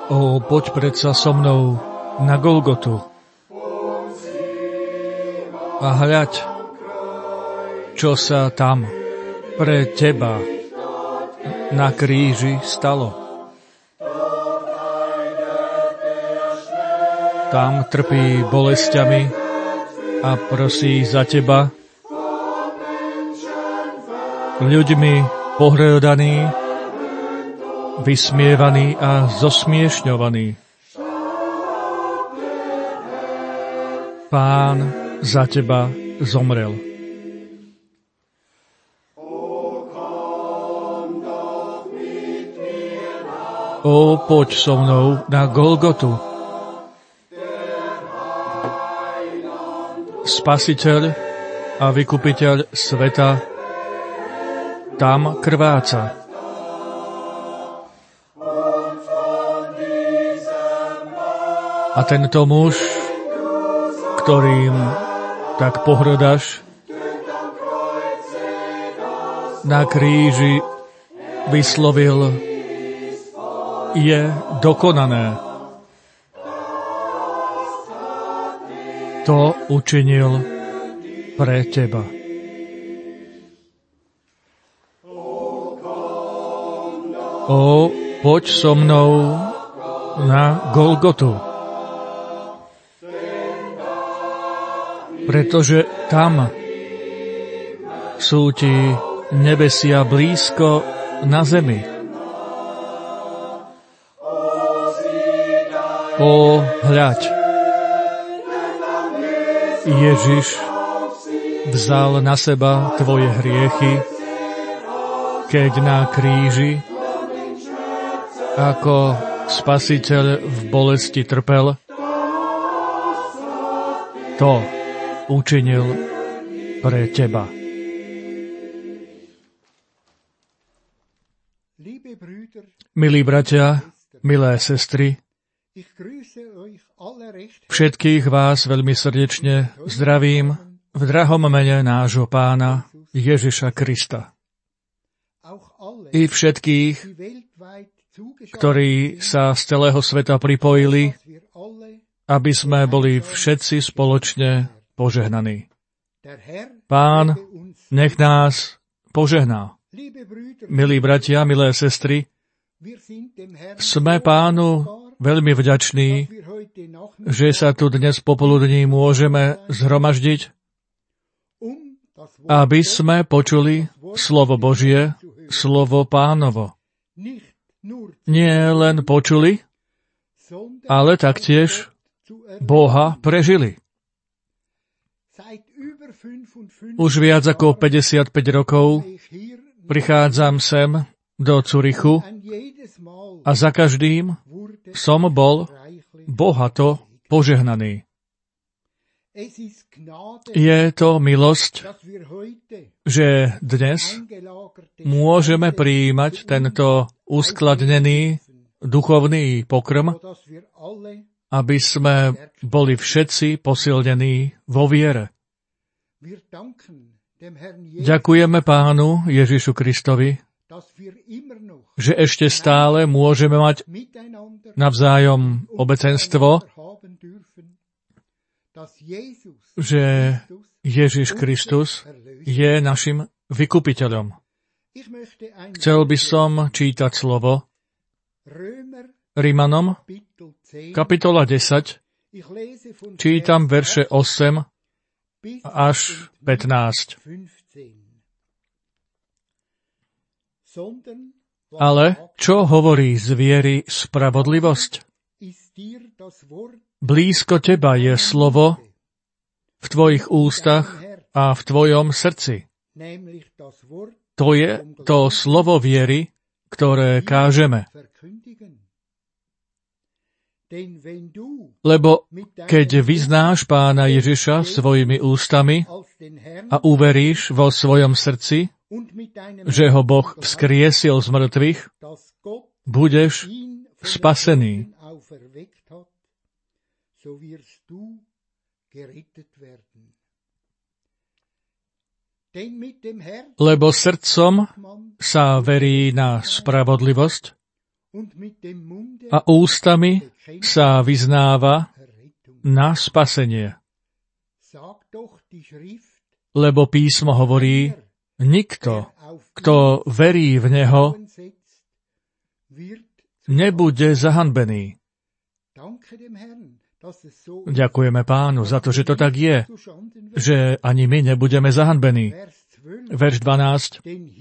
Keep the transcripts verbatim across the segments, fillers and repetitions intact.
Ó, poď predsa so mnou na Golgotu a hľaď, čo sa tam pre teba na kríži stalo. Tam trpí bolestiami a prosí za teba, ľuďmi pohrdaný, vysmievaný a zosmiešňovaný. Pán za teba zomrel. Ó, poď so mnou na Golgotu. Spasiteľ a vykupiteľ sveta tam krváca. A tento muž, ktorým tak pohrdaš, na kríži vyslovil: je dokonané. To učinil pre teba. Ó, poď so mnou na Golgotu, pretože tam sú ti nebesia blízko na zemi. Ó, hľaď, Ježiš vzal na seba tvoje hriechy, keď na kríži ako Spasiteľ v bolesti trpel. To učinil pre teba. Milí bratia, milé sestry, všetkých vás veľmi srdečne zdravím v drahom mene nášho Pána Ježiša Krista. I všetkých, ktorí sa z celého sveta pripojili, aby sme boli všetci spoločne požehnaní. Pán, nech nás požehná. Milí bratia, milé sestry, sme Pánu veľmi vďační, že sa tu dnes popoludní môžeme zhromaždiť, aby sme počuli slovo Božie, slovo Pánovo. Nie len počuli, ale taktiež Boha prežili. Už viac ako päťdesiatpäť rokov prichádzam sem do Curychu a za každým som bol bohato požehnaný. Je to milosť, že dnes môžeme prijímať tento uskladnený duchovný pokrm, aby sme boli všetci posilnení vo viere. Ďakujeme Pánu Ježišu Kristovi, že ešte stále môžeme mať navzájom obecenstvo, že Ježiš Kristus je našim vykupiteľom. Chcel by som čítať slovo Rimanom, kapitola desať, čítam verše osem až pätnásť. Ale čo hovorí z viery spravodlivosť? Blízko teba je slovo v tvojich ústach a v tvojom srdci. To je to slovo viery, ktoré kážeme. Lebo keď vyznáš Pána Ježiša svojimi ústami a uveríš vo svojom srdci, že ho Boh vzkriesil z mŕtvych, budeš spasený. Lebo srdcom sa verí na spravodlivosť a ústami sa vyznáva na spasenie. Lebo písmo hovorí, nikto, kto verí v Neho, nebude zahanbený. Ďakujeme Pánu za to, že to tak je, že ani my nebudeme zahanbení. Verš dvanásť.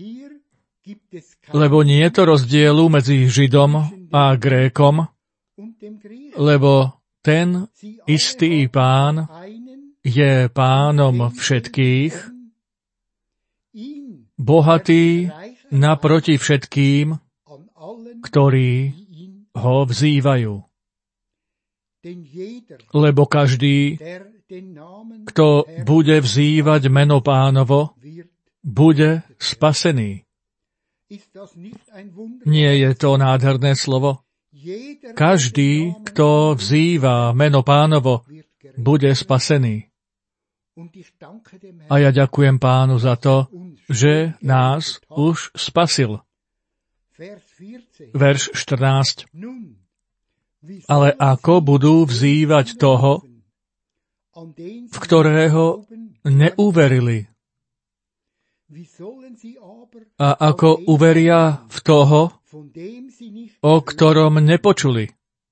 Lebo nie je to rozdielu medzi Židom a Grékom, lebo ten istý Pán je Pánom všetkých, bohatý naproti všetkým, ktorí ho vzývajú. Lebo každý, kto bude vzývať meno Pánovo, bude spasený. Nie je to nádherné slovo? Každý, kto vzýva meno Pánovo, bude spasený. A ja ďakujem Pánu za to, že nás už spasil. Verš štrnásť. Ale ako budú vzývať toho, v ktorého neuverili? A ako uveria v toho, o ktorom nepočuli?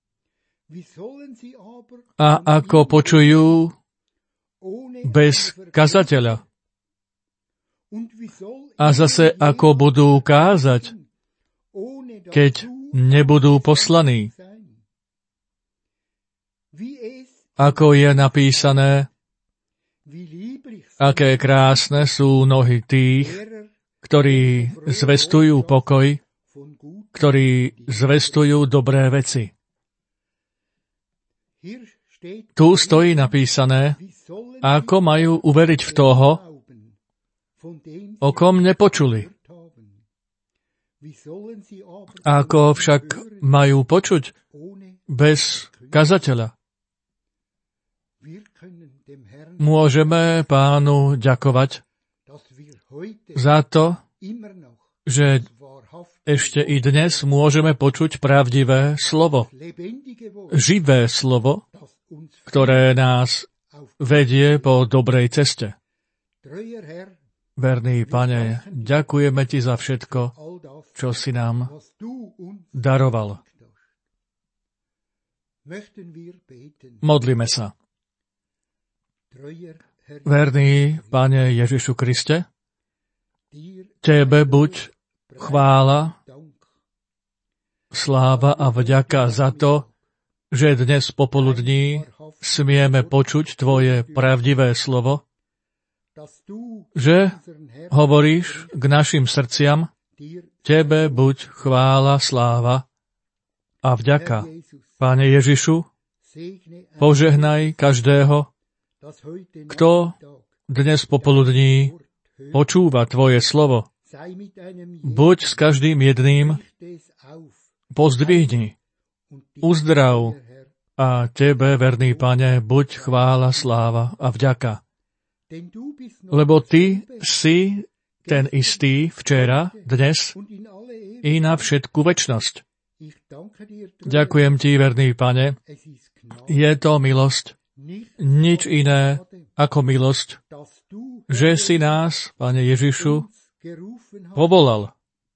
A ako počujú bez kazateľa? A zase ako budú kázať, keď nebudú poslaní? Ako je napísané, aké krásne sú nohy tých, ktorí zvestujú pokoj, ktorí zvestujú dobré veci. Tu stojí napísané, ako majú uveriť v toho, o kom nepočuli. Ako však majú počuť bez kazateľa. Môžeme Pánu ďakovať za to, že ešte i dnes môžeme počuť pravdivé slovo. Živé slovo, ktoré nás vedie po dobrej ceste. Verný Pane, ďakujeme Ti za všetko, čo si nám daroval. Modlíme sa. Verný Pane Ježišu Kriste, Tebe buď chvála, sláva a vďaka za to, že dnes popoludní smieme počuť Tvoje pravdivé slovo, že hovoríš k našim srdciam, Tebe buď chvála, sláva a vďaka. Pane Ježišu, požehnaj každého, kto dnes popoludní počúva Tvoje slovo. Buď s každým jedným, pozdvihni, uzdrav a Tebe, verný Pane, buď chvála, sláva a vďaka. Lebo Ty si ten istý včera, dnes i na všetku večnosť. Ďakujem Ti, verný Pane, je to milosť, nič iné ako milosť, že si nás, Pane Ježišu, povolal.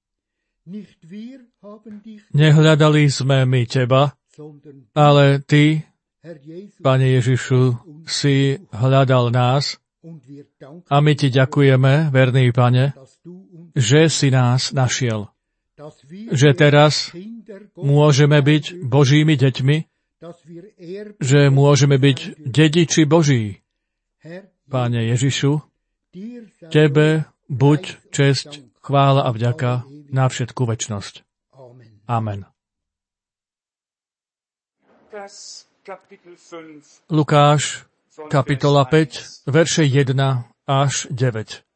Nehľadali sme my Teba, ale Ty, Pane Ježišu, si hľadal nás a my Ti ďakujeme, verný Pane, že si nás našiel. Že teraz môžeme byť Božími deťmi, že môžeme byť dediči Boží. Pane Ježišu, Tebe buď česť, chvála a vďaka na všetku večnosť. Amen. Lukáš, kapitola päť, verše jeden až deväť.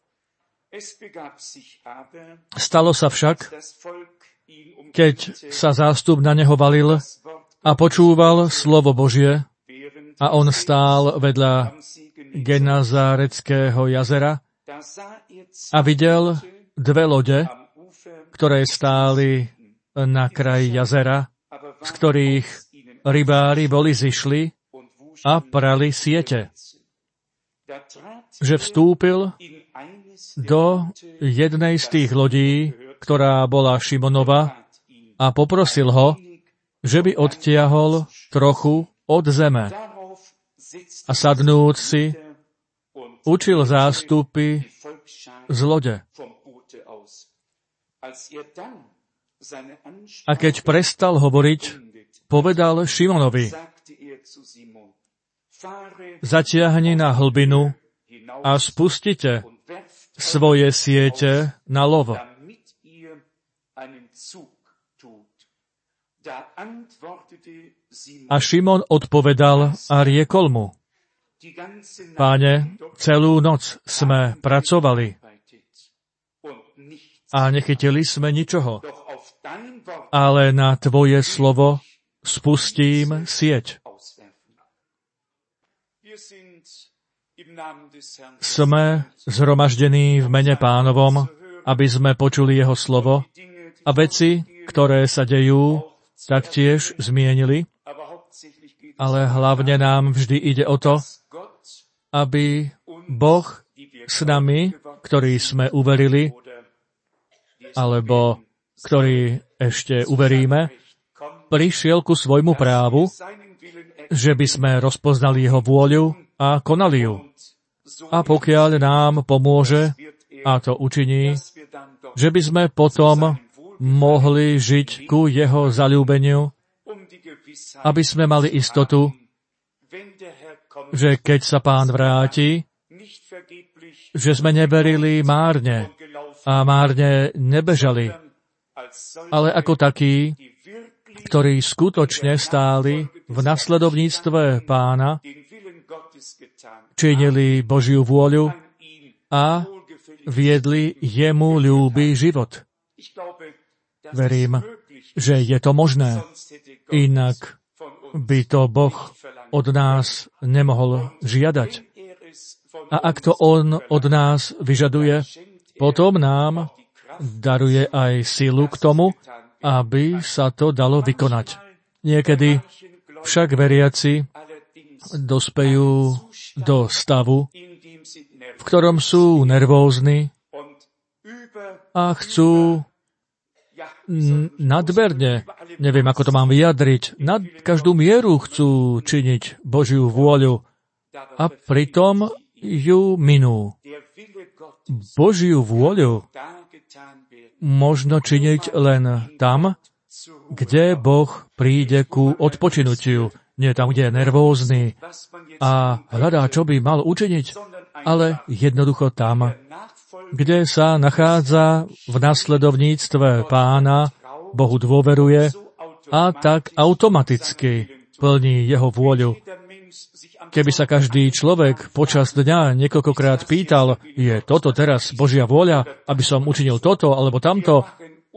Stalo sa však, keď sa zástup na neho valil a počúval slovo Božie, a on stál vedľa Genazáreckého jazera a videl dve lode, ktoré stáli na kraji jazera, z ktorých rybári boli zišli a prali siete. Že vstúpil do jednej z tých lodí, ktorá bola Šimonova, a poprosil ho, že by odtiahol trochu od zeme. A sadnúc si, učil zástupy z lode. A keď prestal hovoriť, povedal Šimonovi: Zatiahni na hlbinu a spustite svoje siete na lov. A Šimon odpovedal a riekol mu: Páne, celú noc sme pracovali a nechytili sme ničoho, ale na Tvoje slovo spustím sieť. Sme zhromaždení v mene Pánovom, aby sme počuli Jeho slovo a veci, ktoré sa dejú, taktiež zmienili, ale hlavne nám vždy ide o to, aby Boh s nami, ktorí sme uverili, alebo ktorí ešte uveríme, prišiel ku svojmu právu, že by sme rozpoznali Jeho vôľu a konali ju. A pokiaľ nám pomôže, a to učiní, že by sme potom mohli žiť ku Jeho zaľúbeniu, aby sme mali istotu, že keď sa Pán vráti, že sme neverili márne a márne nebežali, ale ako takí, ktorí skutočne stáli v nasledovníctve Pána, činili Božiu vôľu a viedli Jemu ľúby život. Verím, že je to možné. Inak by to Boh od nás nemohol žiadať. A ak to On od nás vyžaduje, potom nám daruje aj silu k tomu, aby sa to dalo vykonať. Niekedy však veriaci dospejú do stavu, v ktorom sú nervózni a chcú nadmerne, neviem, ako to mám vyjadriť, nad každú mieru chcú činiť Božiu vôľu a pritom ju minú. Božiu vôľu možno činiť len tam, kde Boh príde ku odpočinutiu. Nie tam, kde je nervózny a hľadá, čo by mal učiniť, ale jednoducho tam, kde sa nachádza v nasledovníctve Pána, Bohu dôveruje a tak automaticky plní Jeho vôľu. Keby sa každý človek počas dňa niekoľkokrát pýtal, je toto teraz Božia vôľa, aby som učinil toto alebo tamto,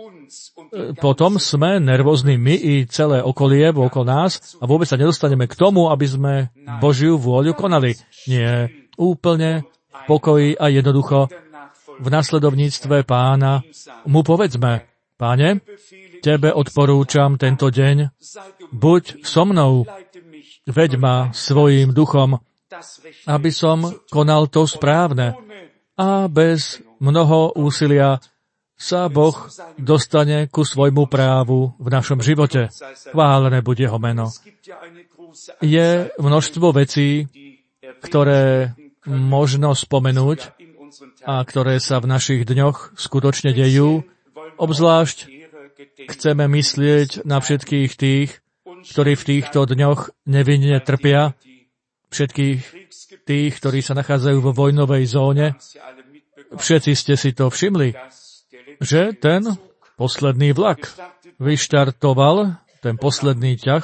potom sme nervózni my i celé okolie okolo nás a vôbec sa nedostaneme k tomu, aby sme Božiu vôľu konali. Nie, úplne v pokoji a jednoducho v nasledovníctve Pána mu povedzme: Páne, Tebe odporúčam tento deň, buď so mnou, veď ma svojím duchom, aby som konal to správne. A bez mnoho úsilia sa Boh dostane ku svojmu právu v našom živote. Chválené buď Jeho meno. Je množstvo vecí, ktoré možno spomenúť a ktoré sa v našich dňoch skutočne dejú. Obzvlášť chceme myslieť na všetkých tých, ktorí v týchto dňoch nevinne trpia, všetkých tých, ktorí sa nachádzajú vo vojnovej zóne. Všetci ste si to všimli, že ten posledný vlak vyštartoval, ten posledný ťah,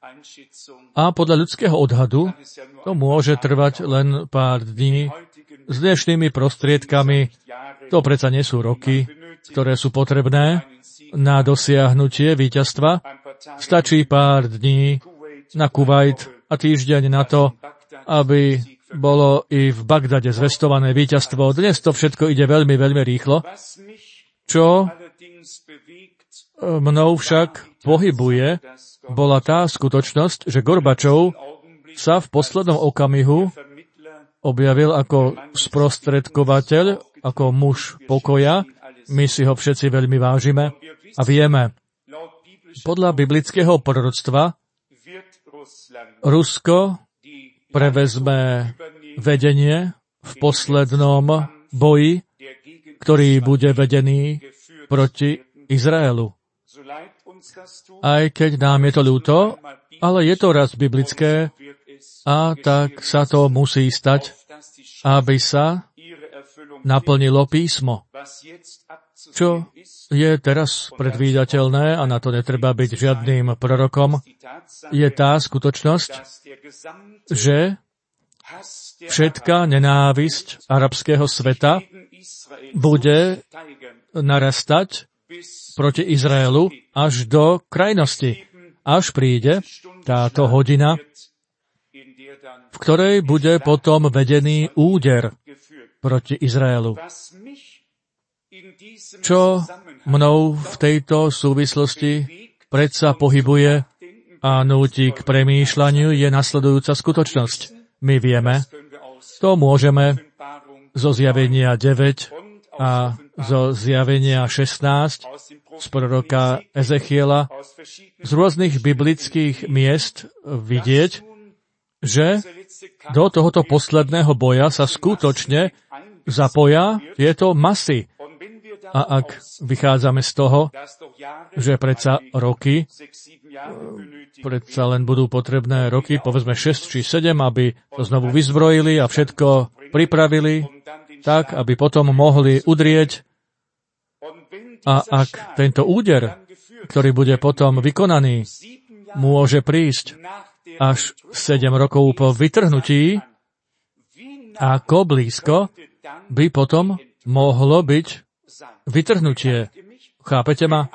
a podľa ľudského odhadu to môže trvať len pár dní. S dnešnými prostriedkami to predsa nie sú roky, ktoré sú potrebné na dosiahnutie víťazstva. Stačí pár dní na Kuvajt a týždeň na to, aby bolo i v Bagdade zvestované víťazstvo. Dnes to všetko ide veľmi, veľmi rýchlo. Čo mnou však pohybuje, bola tá skutočnosť, že Gorbačov sa v poslednom okamihu objavil ako sprostredkovateľ, ako muž pokoja. My si ho všetci veľmi vážime a vieme, podľa biblického proroctva Rusko prevezme vedenie v poslednom boji, ktorý bude vedený proti Izraelu. Aj keď nám je to ľúto, ale je to raz biblické a tak sa to musí stať, aby sa naplnilo písmo. Čo je teraz predvídateľné, a na to netreba byť žiadnym prorokom, je tá skutočnosť, že všetká nenávisť arabského sveta bude narastať proti Izraelu až do krajnosti. Až príde táto hodina, v ktorej bude potom vedený úder proti Izraelu. Čo mnou v tejto súvislosti predsa pohybuje a núti k premýšľaniu, je nasledujúca skutočnosť. My vieme, to môžeme zo zjavenia deväť a zo zjavenia šestnásť z proroka Ezechiela z rôznych biblických miest vidieť, že do tohoto posledného boja sa skutočne zapoja tieto masy. A ak vychádzame z toho, že predsa roky, predsa len budú potrebné roky, povedzme šesť či sedem, aby to znovu vyzbrojili a všetko pripravili, tak, aby potom mohli udrieť. A ak tento úder, ktorý bude potom vykonaný, môže prísť až sedem rokov po vytrhnutí, ako blízko by potom mohlo byť vytrhnutie. Chápete ma?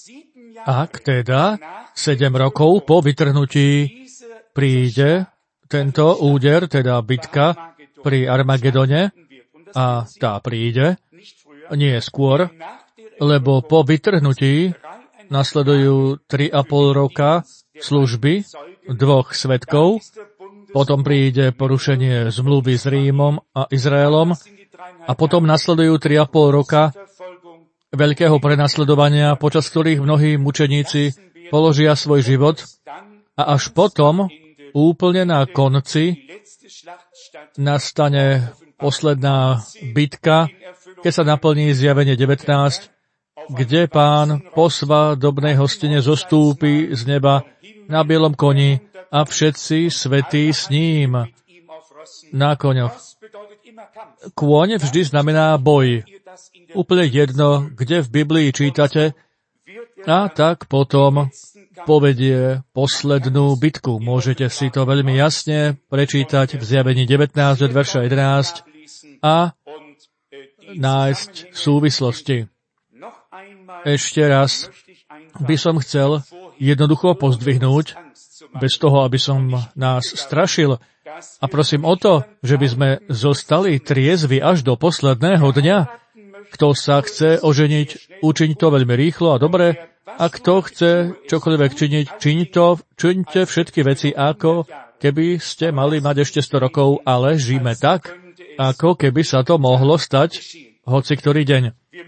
Ak teda sedem rokov po vytrhnutí príde tento úder, teda bitka pri Armagedone, a tá príde, nie skôr, lebo po vytrhnutí nasledujú tri a pol roka služby dvoch svedkov, potom príde porušenie zmluvy s Rímom a Izraelom a potom nasledujú tri a pol roka veľkého prenasledovania, počas ktorých mnohí mučeníci položia svoj život a až potom, úplne na konci, nastane posledná bitka, keď sa naplní zjavenie devätnásť, kde Pán po svadobnej hostine zostúpi z neba na bielom koni a všetci svätí s ním na koňoch. Kôň vždy znamená boj. Úplne jedno, kde v Biblii čítate, a tak potom povedie poslednú bitku. Môžete si to veľmi jasne prečítať v zjavení devätnásť od verša jedenásť a nájsť súvislosti. Ešte raz by som chcel jednoducho pozdvihnúť, bez toho, aby som nás strašil. A prosím o to, že by sme zostali triezvi až do posledného dňa. Kto sa chce oženiť, učiň to veľmi rýchlo a dobre. A kto chce čokoľvek činiť, čiň to, čiňte všetky veci, ako keby ste mali mať ešte sto rokov, ale žijme tak, ako keby sa to mohlo stať hoci ktorý deň.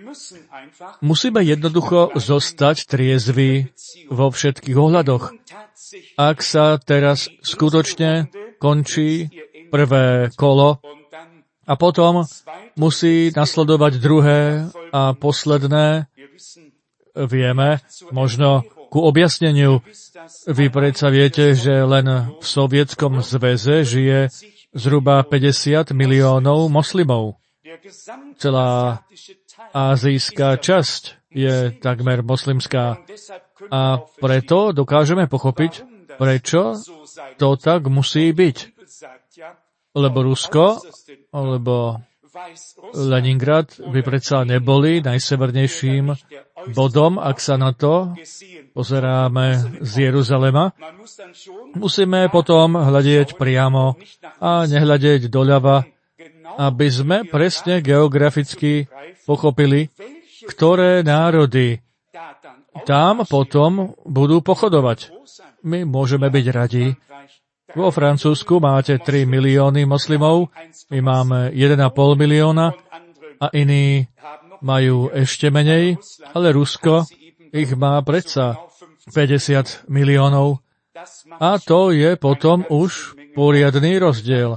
Musíme jednoducho zostať triezvi vo všetkých ohľadoch. Ak sa teraz skutočne končí prvé kolo a potom musí nasledovať druhé a posledné, vieme, možno ku objasneniu. Vy predsa viete, že len v Sovietskom zväze žije zhruba päťdesiat miliónov moslimov. Celá ázijská časť je takmer moslimská. A preto dokážeme pochopiť, prečo to tak musí byť. Lebo Rusko, alebo Leningrad by predsa neboli najsevernejším bodom, ak sa na to pozeráme z Jeruzalema. Musíme potom hľadieť priamo a nehľadieť doľava, aby sme presne geograficky pochopili, ktoré národy tam potom budú pochodovať. My môžeme byť radi. Vo Francúzsku máte tri milióny moslimov, my máme jeden a pol milióna a iní majú ešte menej, ale Rusko ich má predsa päťdesiat miliónov. A to je potom už poriadny rozdiel.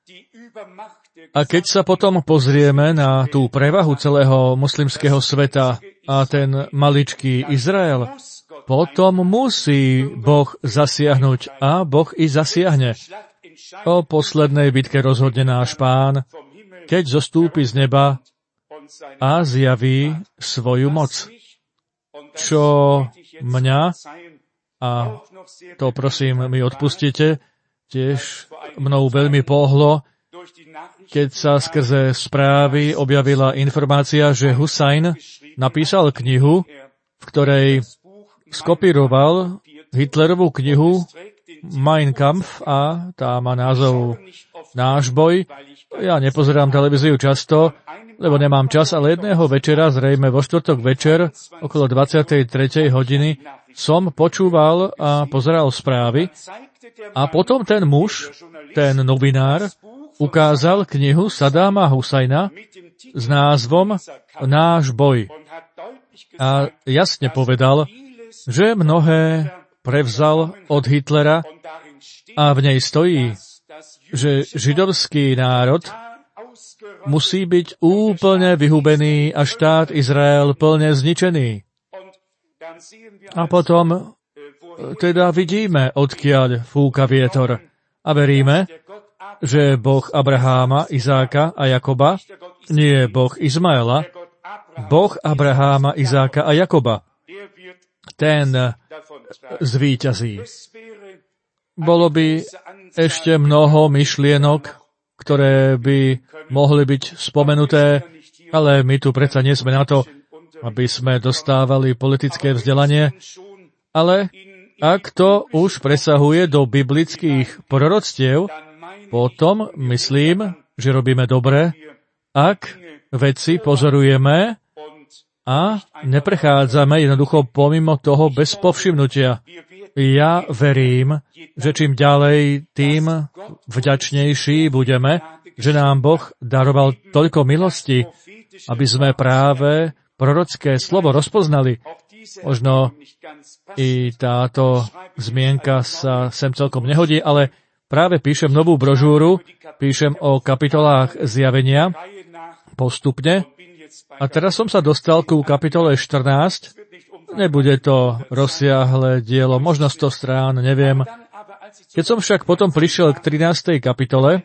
A keď sa potom pozrieme na tú prevahu celého moslimského sveta a ten maličký Izrael, potom musí Boh zasiahnuť a Boh i zasiahne. O poslednej bitke rozhodne náš Pán, keď zostúpi z neba a zjaví svoju moc. Čo mňa, a to prosím mi odpustite, tiež mnou veľmi pohlo, keď sa skrze správy objavila informácia, že Husajn napísal knihu, v ktorej skopíroval Hitlerovú knihu Mein Kampf a tá má názov Náš boj. Ja nepozerám televíziu často, lebo nemám čas, ale jedného večera, zrejme vo štvrtok večer, okolo dvadsiatej tretej hodiny, som počúval a pozeral správy a potom ten muž, ten novinár, ukázal knihu Sadáma Husajna s názvom Náš boj. A jasne povedal, že mnohé prevzal od Hitlera a v nej stojí, že židovský národ musí byť úplne vyhubený a štát Izrael plne zničený. A potom teda vidíme, odkiaľ fúka vietor. A veríme, že Boh Abraháma, Izáka a Jakoba, nie Boh Izmaela, Boh Abraháma, Izáka a Jakoba, ten zvíťazí. Bolo by ešte mnoho myšlienok, ktoré by mohli byť spomenuté, ale my tu predsa nie sme na to, aby sme dostávali politické vzdelanie, ale ak to už presahuje do biblických proroctiev, potom myslím, že robíme dobre, ak veci pozorujeme a neprechádzame jednoducho pomimo toho bez povšimnutia. Ja verím, že čím ďalej, tým vďačnejší budeme, že nám Boh daroval toľko milosti, aby sme práve prorocké slovo rozpoznali. Možno i táto zmienka sa sem celkom nehodí, ale práve píšem novú brožúru, píšem o kapitolách zjavenia postupne. A teraz som sa dostal ku kapitole štrnásť. Nebude to rozsiahle dielo, možno sto strán, neviem. Keď som však potom prišiel k trinástej kapitole,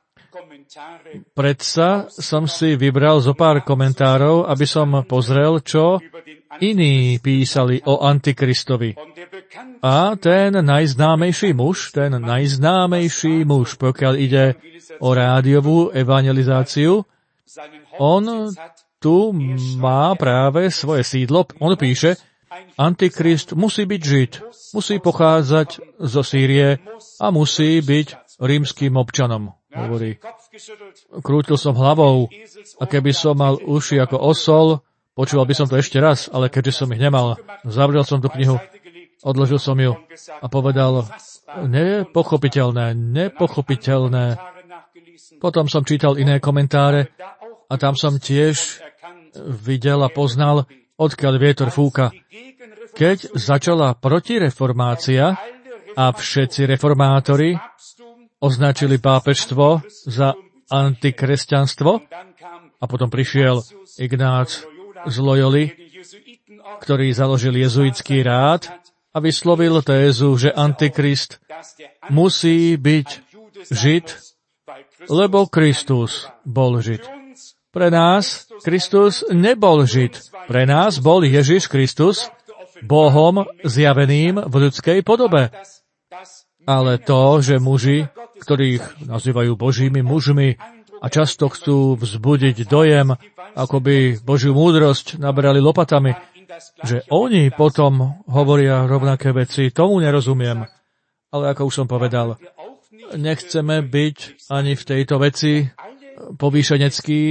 predsa som si vybral zo pár komentárov, aby som pozrel, čo iní písali o Antikristovi. A ten najznámejší muž, ten najznámejší muž, pokiaľ ide o rádiovú evangelizáciu, on tu má práve svoje sídlo. On píše, Antikrist musí byť Žid, musí pochádzať zo Sýrie a musí byť rímskym občanom, hovorí. Krútil som hlavou a keby som mal uši ako osol, počúval by som to ešte raz, ale keďže som ich nemal, zavrel som tú knihu, odložil som ju a povedal, nepochopiteľné, nepochopiteľné. Potom som čítal iné komentáre a tam som tiež videl a poznal, odkiaľ vietor fúka. Keď začala protireformácia a všetci reformátori označili pápežstvo za antikresťanstvo a potom prišiel Ignác z Loyoli, ktorý založil jezuitský rád a vyslovil tézu, že Antikrist musí byť Žid, lebo Kristus bol Žid. Pre nás Kristus nebol Žid. Pre nás bol Ježiš Kristus Bohom zjaveným v ľudskej podobe. Ale to, že muži, ktorých nazývajú Božími mužmi a často chcú vzbudiť dojem, ako by Božiu múdrosť naberali lopatami, že oni potom hovoria rovnaké veci, tomu nerozumiem. Ale ako už som povedal, nechceme byť ani v tejto veci povýšeneckí.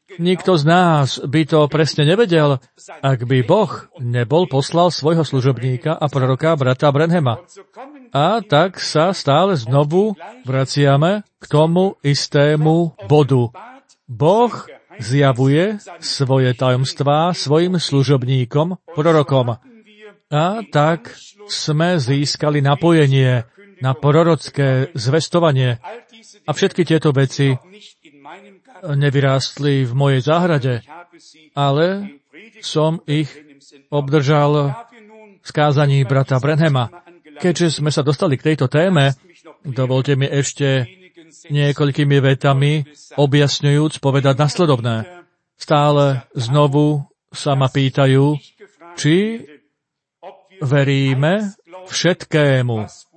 Nikto z nás by to presne nevedel, ak by Boh nebol poslal svojho služobníka a proroka brata Branhama. A tak sa stále znovu vraciame k tomu istému bodu. Boh zjavuje svoje tajomstvá svojim služobníkom, prorokom. A tak sme získali napojenie na prorocké zvestovanie. A všetky tieto veci nevyrástli v mojej záhrade, ale som ich obdržal z kázaní brata Branhama. Keďže sme sa dostali k tejto téme, dovolte mi ešte niekoľkými vetami objasňujúc povedať nasledovné. Stále znovu sa ma pýtajú, či veríme všetkému,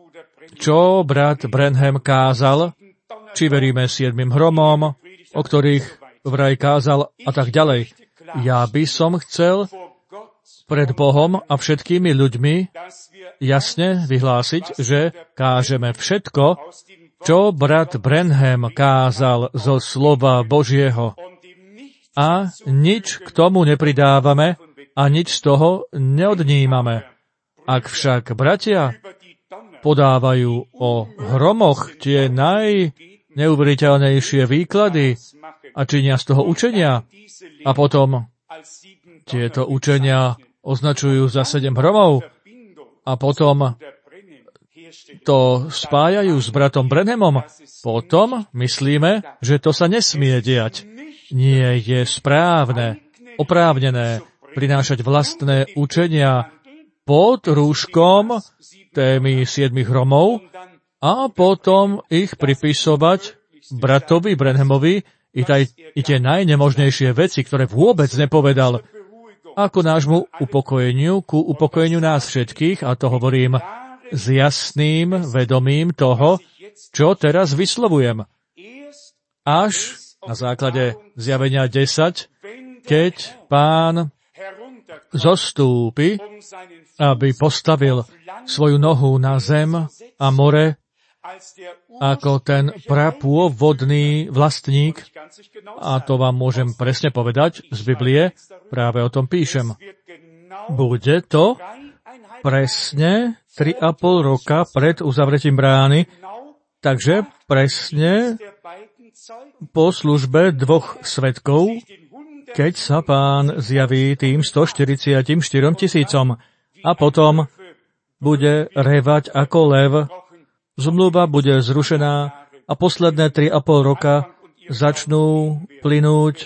čo brat Branham kázal, či veríme siedmym hromom, o ktorých vraj kázal a tak ďalej. Ja by som chcel pred Bohom a všetkými ľuďmi jasne vyhlásiť, že kážeme všetko, čo brat Branham kázal zo slova Božieho. A nič k tomu nepridávame a nič z toho neodnímame. Ak však bratia podávajú o hromoch tie najneuveriteľnejšie výklady a činia z toho učenia a potom tieto učenia označujú za sedem hromov a potom to spájajú s bratom Branhamom, potom myslíme, že to sa nesmie diať. Nie je správne, oprávnené prinášať vlastné učenia pod rúškom témy siedmých hromov a potom ich pripisovať bratovi Branhamovi i, taj, i tie najnemožnejšie veci, ktoré vôbec nepovedal, ako nášmu upokojeniu, ku upokojeniu nás všetkých, a to hovorím s jasným vedomím toho, čo teraz vyslovujem. Až na základe zjavenia desať, keď Pán zostúpi, aby postavil svoju nohu na zem a more, ako ten prapôvodný vlastník, a to vám môžem presne povedať z Biblie, práve o tom píšem. Bude to presne tri a pol roka pred uzavretím brány, takže presne po službe dvoch svedkov, keď sa Pán zjaví tým stoštyridsaťštyri tisícom a potom bude revať ako lev, zmluva bude zrušená a posledné tri a pol roka začnú plynúť.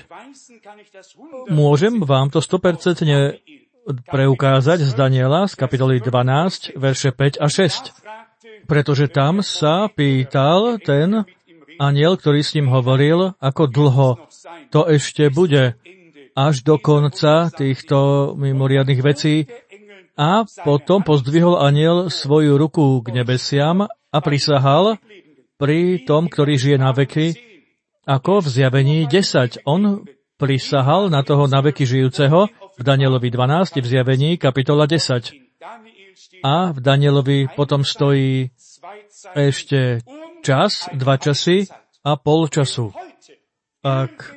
Môžem vám to sto percent preukázať z Daniela z kapitoly dvanásť, verše päť a šesť. Pretože tam sa pýtal ten anjel, ktorý s ním hovoril, ako dlho to ešte bude až do konca týchto mimoriadnych vecí. A potom pozdvihol anjel svoju ruku k nebesiam a prisahal pri tom, ktorý žije na veky, ako v zjavení desať. On prisahal na toho na veky žijúceho v Danielovi dvanásť, v zjavení kapitola desať. A v Danielovi potom stojí ešte čas, dva časy a pol času. Ak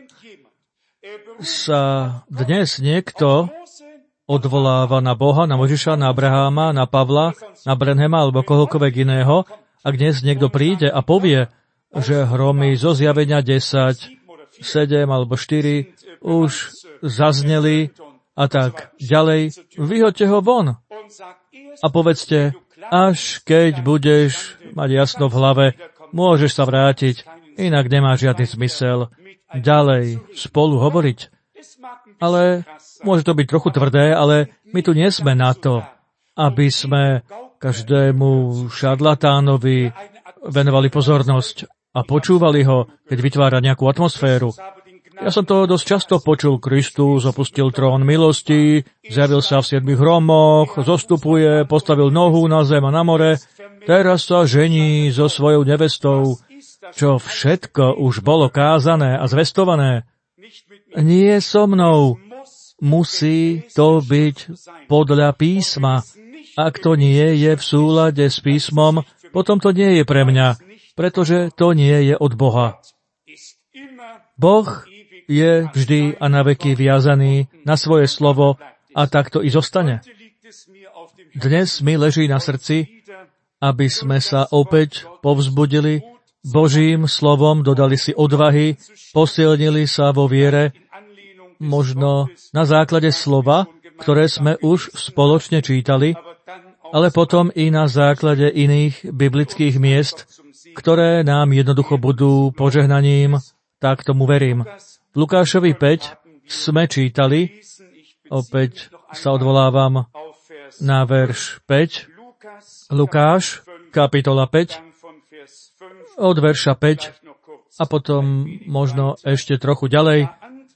sa dnes niekto odvoláva na Boha, na Možiša, na Abraháma, na Pavla, na Branhama alebo kohokoľvek iného, ak dnes niekto príde a povie, že hromy zo zjavenia desať, sedem alebo štyri už zazneli a tak ďalej, vyhoďte ho von a povedzte, až keď budeš mať jasno v hlave, môžeš sa vrátiť, inak nemá žiadny zmysel ďalej spolu hovoriť. Ale môže to byť trochu tvrdé, ale my tu nie sme na to, aby sme každému šarlatánovi venovali pozornosť a počúvali ho, keď vytvára nejakú atmosféru. Ja som to dosť často počul. Kristus opustil trón milosti, zjavil sa v siedmich hromoch, zostupuje, postavil nohu na zem a na more, teraz sa žení so svojou nevestou, čo všetko už bolo kázané a zvestované. Nie so mnou. Musí to byť podľa písma. Ak to nie je v súlade s písmom, potom to nie je pre mňa, pretože to nie je od Boha. Boh je vždy a na veky viazaný na svoje slovo a takto i zostane. Dnes mi leží na srdci, aby sme sa opäť povzbudili Božím slovom, dodali si odvahy, posilnili sa vo viere, možno na základe slova, ktoré sme už spoločne čítali, ale potom i na základe iných biblických miest, ktoré nám jednoducho budú požehnaním, tak tomu verím. V Lukášovi päť sme čítali, opäť sa odvolávam na verš päť, Lukáš, kapitola päť, od verša päť a potom možno ešte trochu ďalej.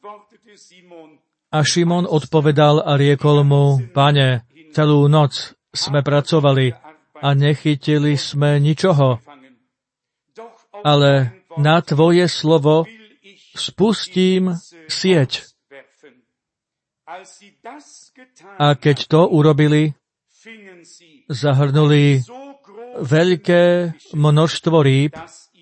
A Šimon odpovedal a riekol mu, Pane, celú noc sme pracovali a nechytili sme ničoho, ale na Tvoje slovo spustím sieť. A keď to urobili, zahrnuli veľké množstvo rýb,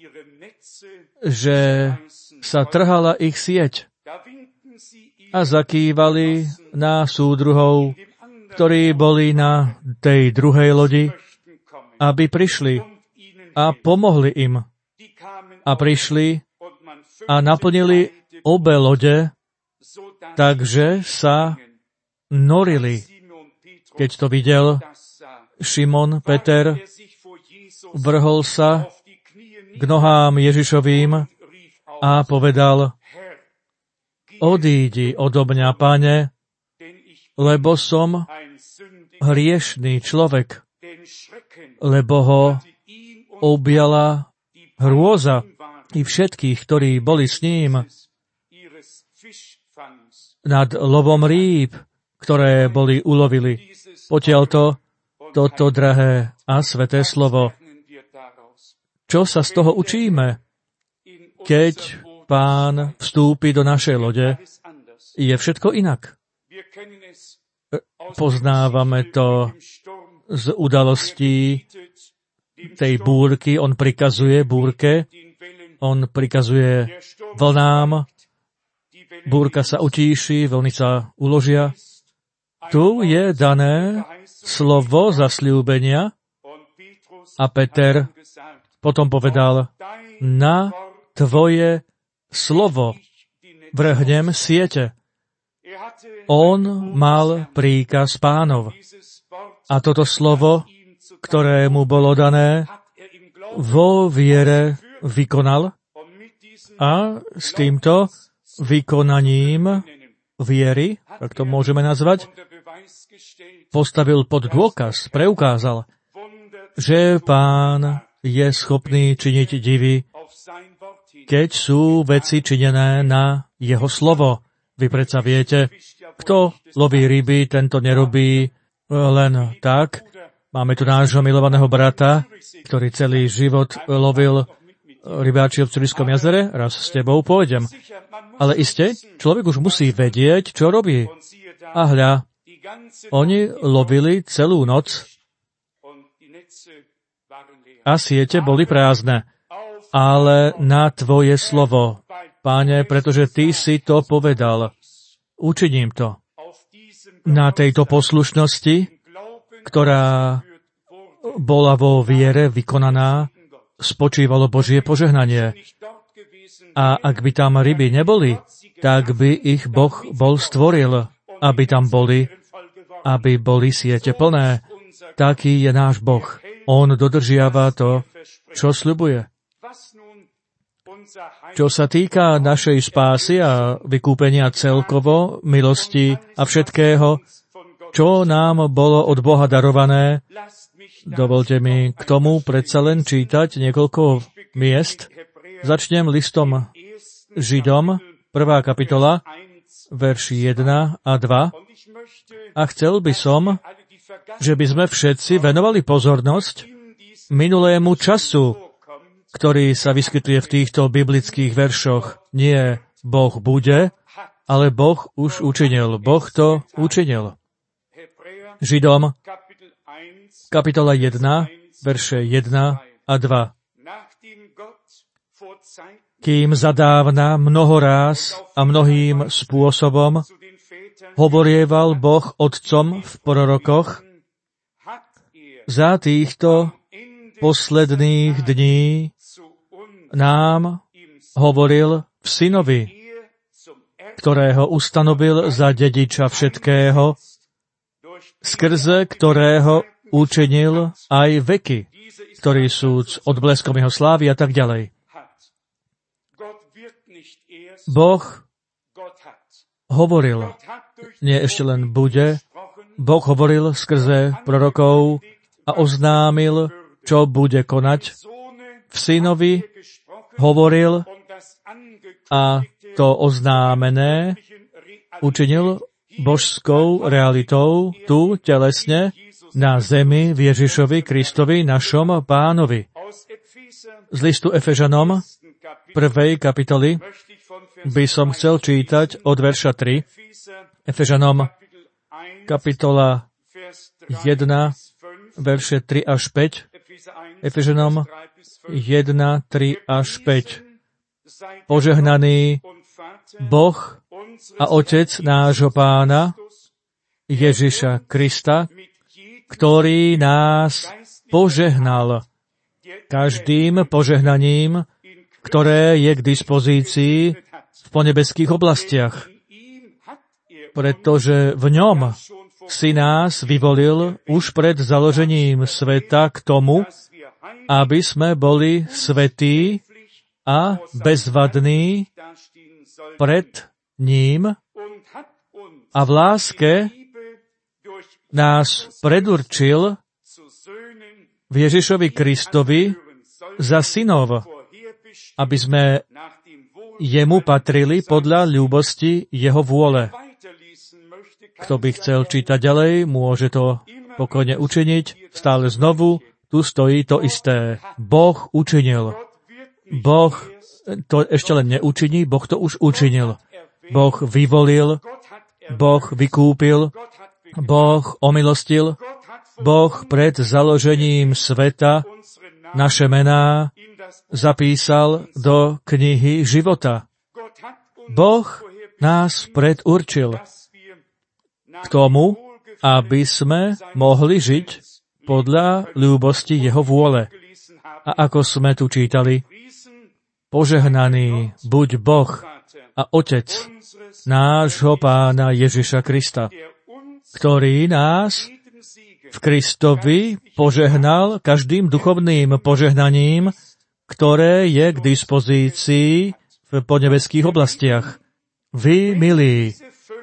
že sa trhala ich sieť. A zakývali na súdruhov, ktorí boli na tej druhej lodi, aby prišli a pomohli im. A prišli a naplnili obe lode, takže sa norili. Keď to videl, Šimon Peter vrhol sa k nohám Ježišovým a povedal, odídi odo mňa, Pane, lebo som hriešný človek, lebo ho objala hrôza i všetkých, ktorí boli s ním nad lovom rýb, ktoré boli ulovili. Potiaľto toto drahé a sveté slovo. Čo sa z toho učíme? Keď Pán vstúpi do našej lode, je všetko inak. Poznávame to z udalostí tej búrky. On prikazuje búrke, on prikazuje vlnám, búrka sa utíši, vlny sa uložia. Tu je dané slovo zasľúbenia a Peter potom povedal, na Tvoje slovo vrhnem siete. On mal príkaz Pánov. A toto slovo, ktoré mu bolo dané, vo viere vykonal a s týmto vykonaním viery, tak to môžeme nazvať, postavil pod dôkaz, preukázal, že Pán je schopný činiť divy, keď sú veci činené na jeho slovo. Vy predsa viete, kto loví ryby, tento nerobí len tak. Máme tu nášho milovaného brata, ktorý celý život lovil rybáči v Curiskom jazere. Raz s tebou pôjdem. Ale iste, človek už musí vedieť, čo robí. A hľa, oni lovili celú noc a siete boli prázdne. Ale na Tvoje slovo, Páne, pretože Ty si to povedal, učiním to. Na tejto poslušnosti, ktorá bola vo viere vykonaná, spočívalo Božie požehnanie. A ak by tam ryby neboli, tak by ich Boh bol stvoril, aby tam boli, aby boli siete plné. Taký je náš Boh. On dodržiava to, čo sľubuje. Čo sa týka našej spásy a vykúpenia celkovo, milosti a všetkého, čo nám bolo od Boha darované, dovolte mi k tomu predsa len čítať niekoľko miest. Začnem listom Židom, prvá kapitola, verši jeden a dva. A chcel by som, že by sme všetci venovali pozornosť minulému času, ktorý sa vyskytuje v týchto biblických veršoch. Nie Boh bude, ale Boh už učinil. Boh to učinil. Židom, kapitola jedna, verše jeden a dva. kým zadávna mnohoráz a mnohým spôsobom hovorieval Boh otcom v prorokoch, za týchto posledných dní nám hovoril v synovi, ktorého ustanovil za dediča všetkého, skrze ktorého učinil aj veky, ktorý sú odbleskom jeho slávy a tak ďalej. Boh hovoril, nie ešte len bude, Boh hovoril skrze prorokov a oznámil, čo bude konať. V synovi hovoril a to oznámené učinil božskou realitou tu telesne na zemi v Ježišovi Kristovi, našom Pánovi. Z listu Efežanom prvej kapitoly by som chcel čítať od verša tri. Efežanom kapitola jeden, verše tri až päť. Efežanom jeden, tri až päť. Požehnaný Boh a Otec nášho Pána Ježiša Krista, ktorý nás požehnal každým požehnaním, ktoré je k dispozícii v ponebeských oblastiach, pretože v ňom si nás vyvolil už pred založením sveta k tomu, aby sme boli svätí a bezvadní pred ním a v láske nás predurčil v Ježišovi Kristovi za synov, aby sme jemu patrili podľa ľúbosti jeho vôle. Kto by chcel čítať ďalej, môže to pokojne učiniť. Stále znovu, tu stojí to isté. Boh učinil. Boh to ešte len neučiní, Boh to už učinil. Boh vyvolil, Boh vykúpil, Boh omilostil, Boh pred založením sveta naše mená zapísal do knihy života. Boh nás predurčil k tomu, aby sme mohli žiť podľa ľúbosti jeho vôle. A ako sme tu čítali, požehnaný buď Boh a Otec nášho Pána Ježiša Krista, ktorý nás v Kristovi požehnal každým duchovným požehnaním, ktoré je k dispozícii v podnebeských oblastiach. Vy, milí,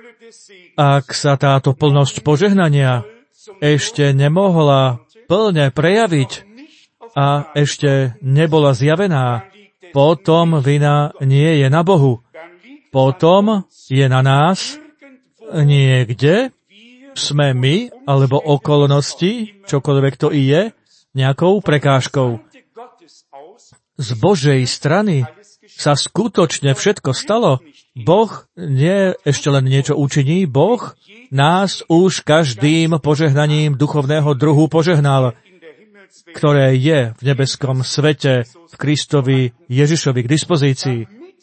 ak sa táto plnosť požehnania ešte nemohla plne prejaviť a ešte nebola zjavená, potom vina nie je na Bohu. Potom je na nás. Niekde sme my, alebo okolnosti, čokoľvek to i je, nejakou prekážkou. Z Božej strany sa skutočne všetko stalo. Boh nie ešte len niečo učiní, Boh nás už každým požehnaním duchovného druhu požehnal, ktoré je v nebeskom svete v Kristovi Ježišovi k dispozícii.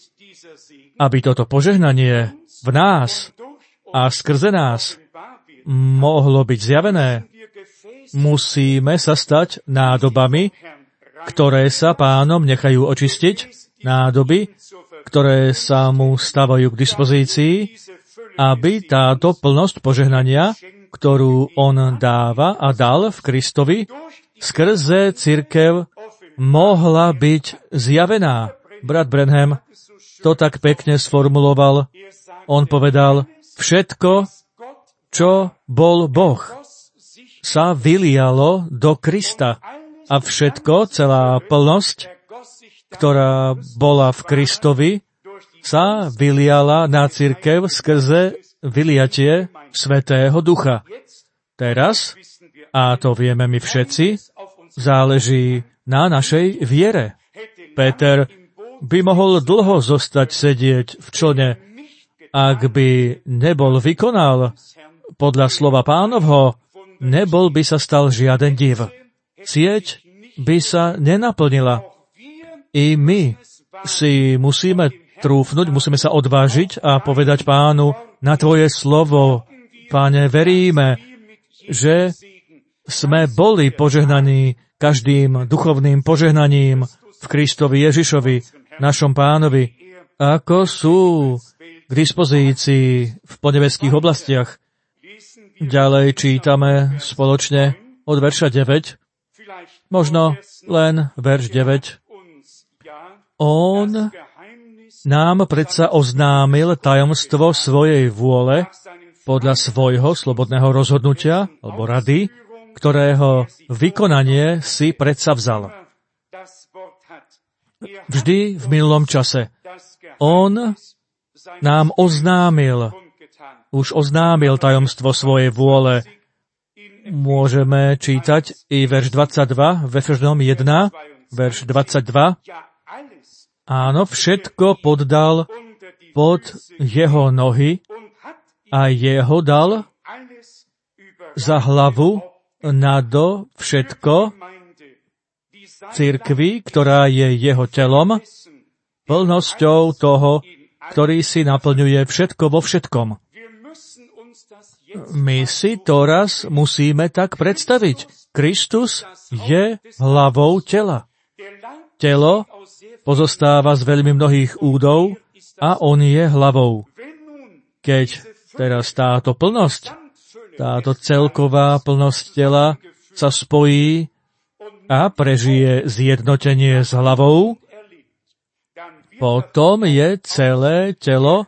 Aby toto požehnanie v nás a skrze nás mohlo byť zjavené, musíme sa stať nádobami, ktoré sa Pánom nechajú očistiť, nádoby, ktoré sa mu stavajú k dispozícii, aby táto plnosť požehnania, ktorú on dáva a dal v Kristovi, skrze cirkev mohla byť zjavená. Brat Branham to tak pekne sformuloval. On povedal, všetko, čo bol Boh, sa vylialo do Krista. A všetko, celá plnosť, ktorá bola v Kristovi, sa vyliala na cirkev skrze vyliatie Svätého Ducha. Teraz, a to vieme my všetci, záleží na našej viere. Peter by mohol dlho zostať sedieť v člne, ak by nebol vykonal podľa slova Pánovho, nebol by sa stal žiaden div. Sieť by sa nenaplnila. I my si musíme trúfnuť, musíme sa odvážiť a povedať Pánu, na Tvoje slovo, Páne, veríme, že sme boli požehnaní každým duchovným požehnaním v Kristovi Ježišovi, našom Pánovi, ako sú k dispozícii v podnebeských oblastiach. Ďalej čítame spoločne od verša deväť, možno len verš deväť. On nám predsa oznámil tajomstvo svojej vôle podľa svojho slobodného rozhodnutia alebo rady, ktorého vykonanie si predsa vzal. Vždy v minulom čase. On nám oznámil, už oznámil tajomstvo svojej vôle. Môžeme čítať i verš dvadsaťdva, v Efežanom jeden, verš dvadsaťdva. Áno, všetko poddal pod jeho nohy a jeho dal za hlavu nado všetko cirkvi, ktorá je jeho telom, plnosťou toho, ktorý si naplňuje všetko vo všetkom. My si to raz musíme tak predstaviť. Kristus je hlavou tela. Telo pozostáva z veľmi mnohých údov a on je hlavou. Keď teraz táto plnosť, táto celková plnosť tela sa spojí a prežije zjednotenie s hlavou, potom je celé telo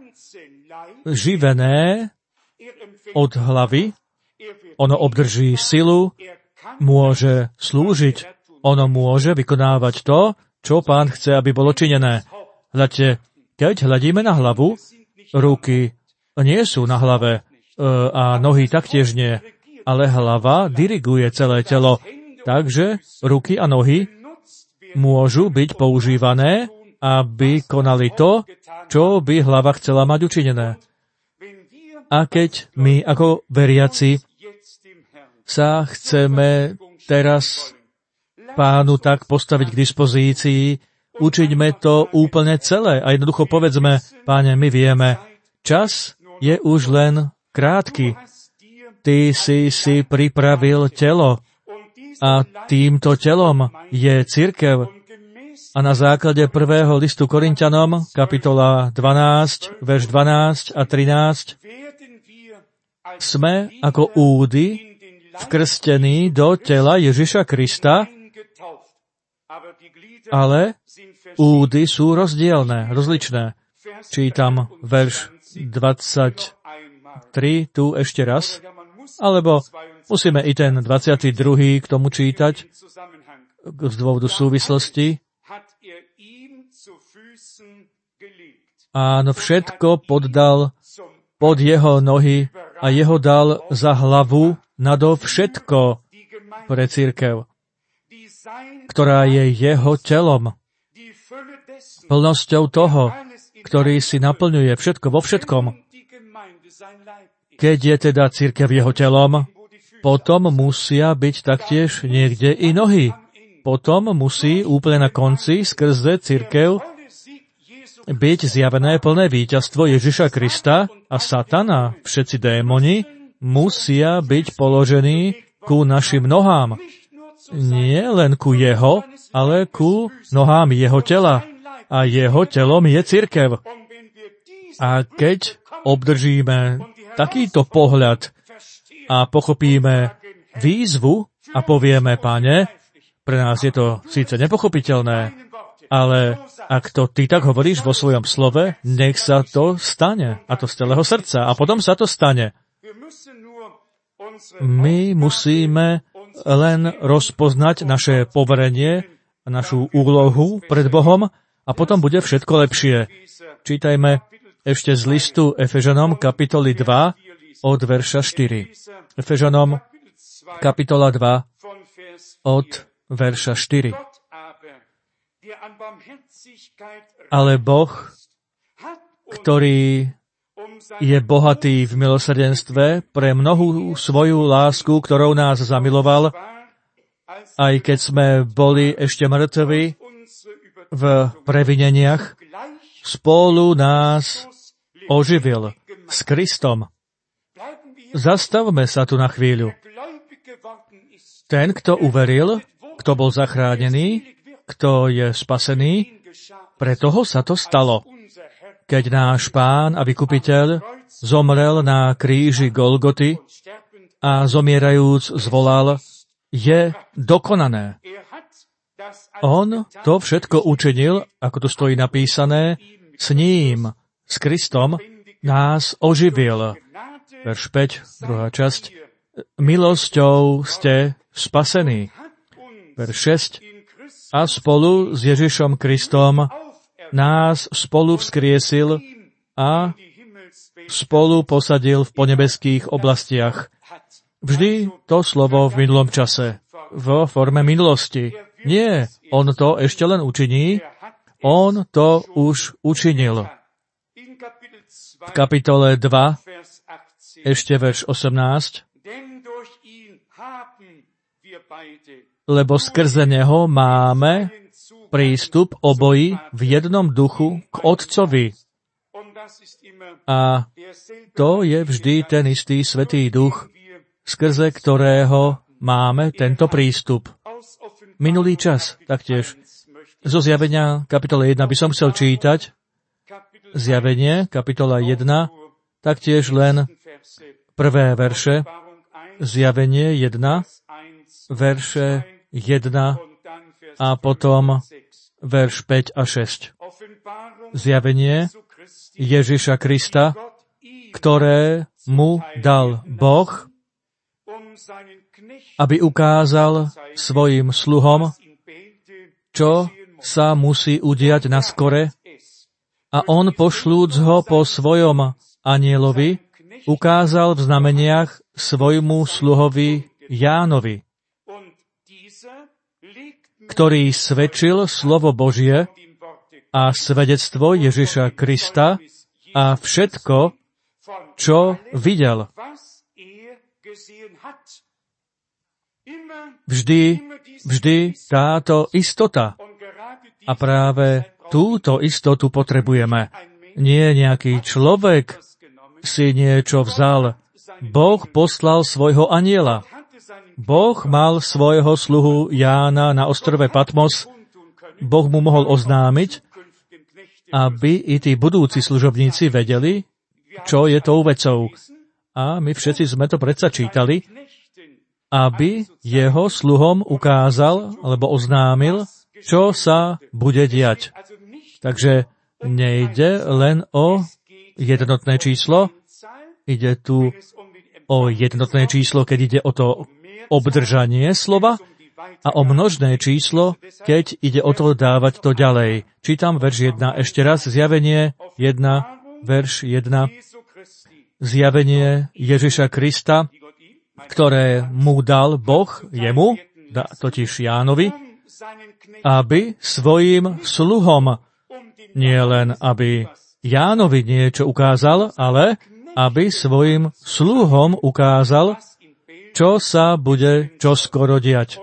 živené od hlavy, ono obdrží silu, môže slúžiť, ono môže vykonávať to, čo Pán chce, aby bolo činené. Hľadte, keď hľadíme na hlavu, ruky nie sú na hlave a nohy taktiež nie, ale hlava diriguje celé telo, takže ruky a nohy môžu byť používané, aby konali to, čo by hlava chcela mať učinené. A keď my ako veriaci sa chceme teraz Pánu tak postaviť k dispozícii, učiňme to úplne celé a jednoducho povedzme, Páne, my vieme, čas je už len krátky. Ty si si pripravil telo a týmto telom je cirkev. A na základe prvého listu Korinťanom, kapitola dvanásť, verš dvanásť a trinásť, sme ako údy vkrstení do tela Ježiša Krista, ale údy sú rozdielne, rozličné. Čítam verš dvadsaťtri tu ešte raz, alebo musíme i ten dvadsiaty druhý k tomu čítať z dôvodu súvislosti. Áno, všetko poddal pod jeho nohy a jeho dal za hlavu nado všetko pre cirkev, ktorá je jeho telom, plnosťou toho, ktorý si naplňuje všetko vo všetkom. Keď je teda cirkev jeho telom, potom musia byť taktiež niekde i nohy. Potom musí úplne na konci skrze cirkev byť zjavené plné víťazstvo Ježiša Krista a Satana, všetci démoni, musia byť položení ku našim nohám. Nie len ku jeho, ale ku nohám jeho tela. A jeho telom je cirkev. A keď obdržíme takýto pohľad a pochopíme výzvu a povieme, Pane, pre nás je to síce nepochopiteľné, ale ak to ty tak hovoríš vo svojom slove, nech sa to stane. A to z celého srdca. A potom sa to stane. My musíme len rozpoznať naše poverenie a našu úlohu pred Bohom a potom bude všetko lepšie. Čítajme ešte z listu Efežanom kapitoly dva od verša štyri. Efežanom kapitola dva od verša štyri. Ale Boh, ktorý je bohatý v milosrdenstve, pre mnohú svoju lásku, ktorou nás zamiloval, aj keď sme boli ešte mŕtvi v previneniach, spolu nás oživil s Kristom. Zastavme sa tu na chvíľu. Ten, kto uveril, kto bol zachránený, kto je spasený, pre toho sa to stalo. Keď náš Pán a Vykupiteľ zomrel na kríži Golgoty a zomierajúc zvolal, je dokonané. On to všetko učinil, ako tu stojí napísané, s ním, s Kristom, nás oživil. Verš päť, druhá časť. Milosťou ste spasení. Verš šesť. A spolu s Ježišom Kristom nás spolu vzkriesil a spolu posadil v ponebeských oblastiach. Vždy to slovo v minulom čase, vo forme minulosti. Nie, on to ešte len učiní, on to už učinil. V kapitole dva, ešte verš osemnásť, lebo skrze neho máme prístup oboji v jednom duchu k Otcovi. A to je vždy ten istý Svätý Duch, skrze ktorého máme tento prístup. Minulý čas, taktiež. Zo Zjavenia kapitola jedna by som chcel čítať. Zjavenie, kapitola jedna, taktiež len prvé verše. Zjavenie jedna, verše jedna a potom verš päť a šesť. Zjavenie Ježiša Krista, ktoré mu dal Boh, aby ukázal svojim sluhom, čo sa musí udiať naskore, a on pošľúc ho po svojom anielovi, ukázal v znameniach svojmu sluhovi Jánovi, ktorý svedčil slovo Božie a svedectvo Ježiša Krista a všetko, čo videl. Vždy, vždy táto istota. A práve túto istotu potrebujeme. Nie nejaký človek si niečo vzal. Boh poslal svojho anjela. Boh mal svojho sluhu Jána na ostrove Patmos. Boh mu mohol oznámiť, aby i tí budúci služobníci vedeli, čo je tou vecou. A my všetci sme to predsa čítali, aby jeho sluhom ukázal, alebo oznámil, čo sa bude diať. Takže nejde len o jednotné číslo, ide tu o jednotné číslo, keď ide o to obdržanie slova, a o množné číslo, keď ide o to dávať to ďalej. Čítam verš jeden. Ešte raz, Zjavenie jeden, verš jeden. Zjavenie Ježiša Krista, ktoré mu dal Boh, jemu, totiž Jánovi, aby svojim sluhom, nie len aby Jánovi niečo ukázal, ale aby svojim sluhom ukázal, čo sa bude čoskoro diať.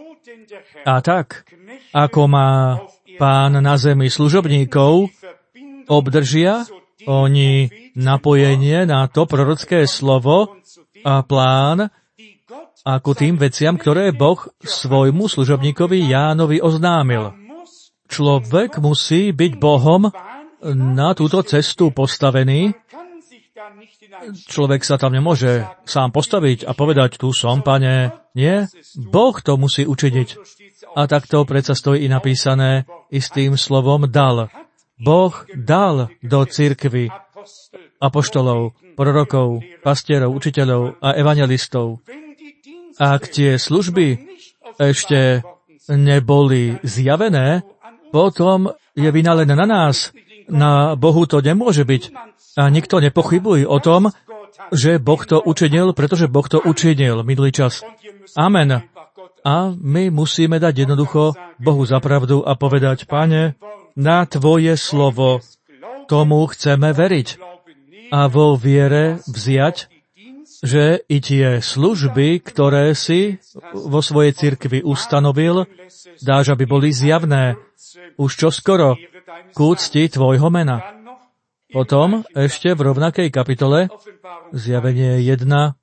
A tak, ako má Pán na zemi služobníkov, obdržia oni napojenie na to prorocké slovo a plán ako tým veciam, ktoré Boh svojmu služobníkovi Jánovi oznámil. Človek musí byť Bohom na túto cestu postavený. Človek sa tam nemôže sám postaviť a povedať, tu som, Pane. Nie, Boh to musí učiniť. A takto predsa stojí i napísané istým slovom dal. Boh dal do cirkvi apoštolov, prorokov, pastierov, učiteľov a evangelistov. Ak tie služby ešte neboli zjavené, potom je vina len na nás. Na Bohu to nemôže byť. A nikto nepochybuje o tom, že Boh to učinil, pretože Boh to učinil minulý čas. Amen. A my musíme dať jednoducho Bohu za pravdu a povedať, Pane, na Tvoje slovo tomu chceme veriť a vo viere vziať že i tie služby, ktoré si vo svojej cirkvi ustanovil, dáš, aby boli zjavné už čoskoro k úcti tvojho mena. Potom ešte v rovnakej kapitole Zjavenie jeden,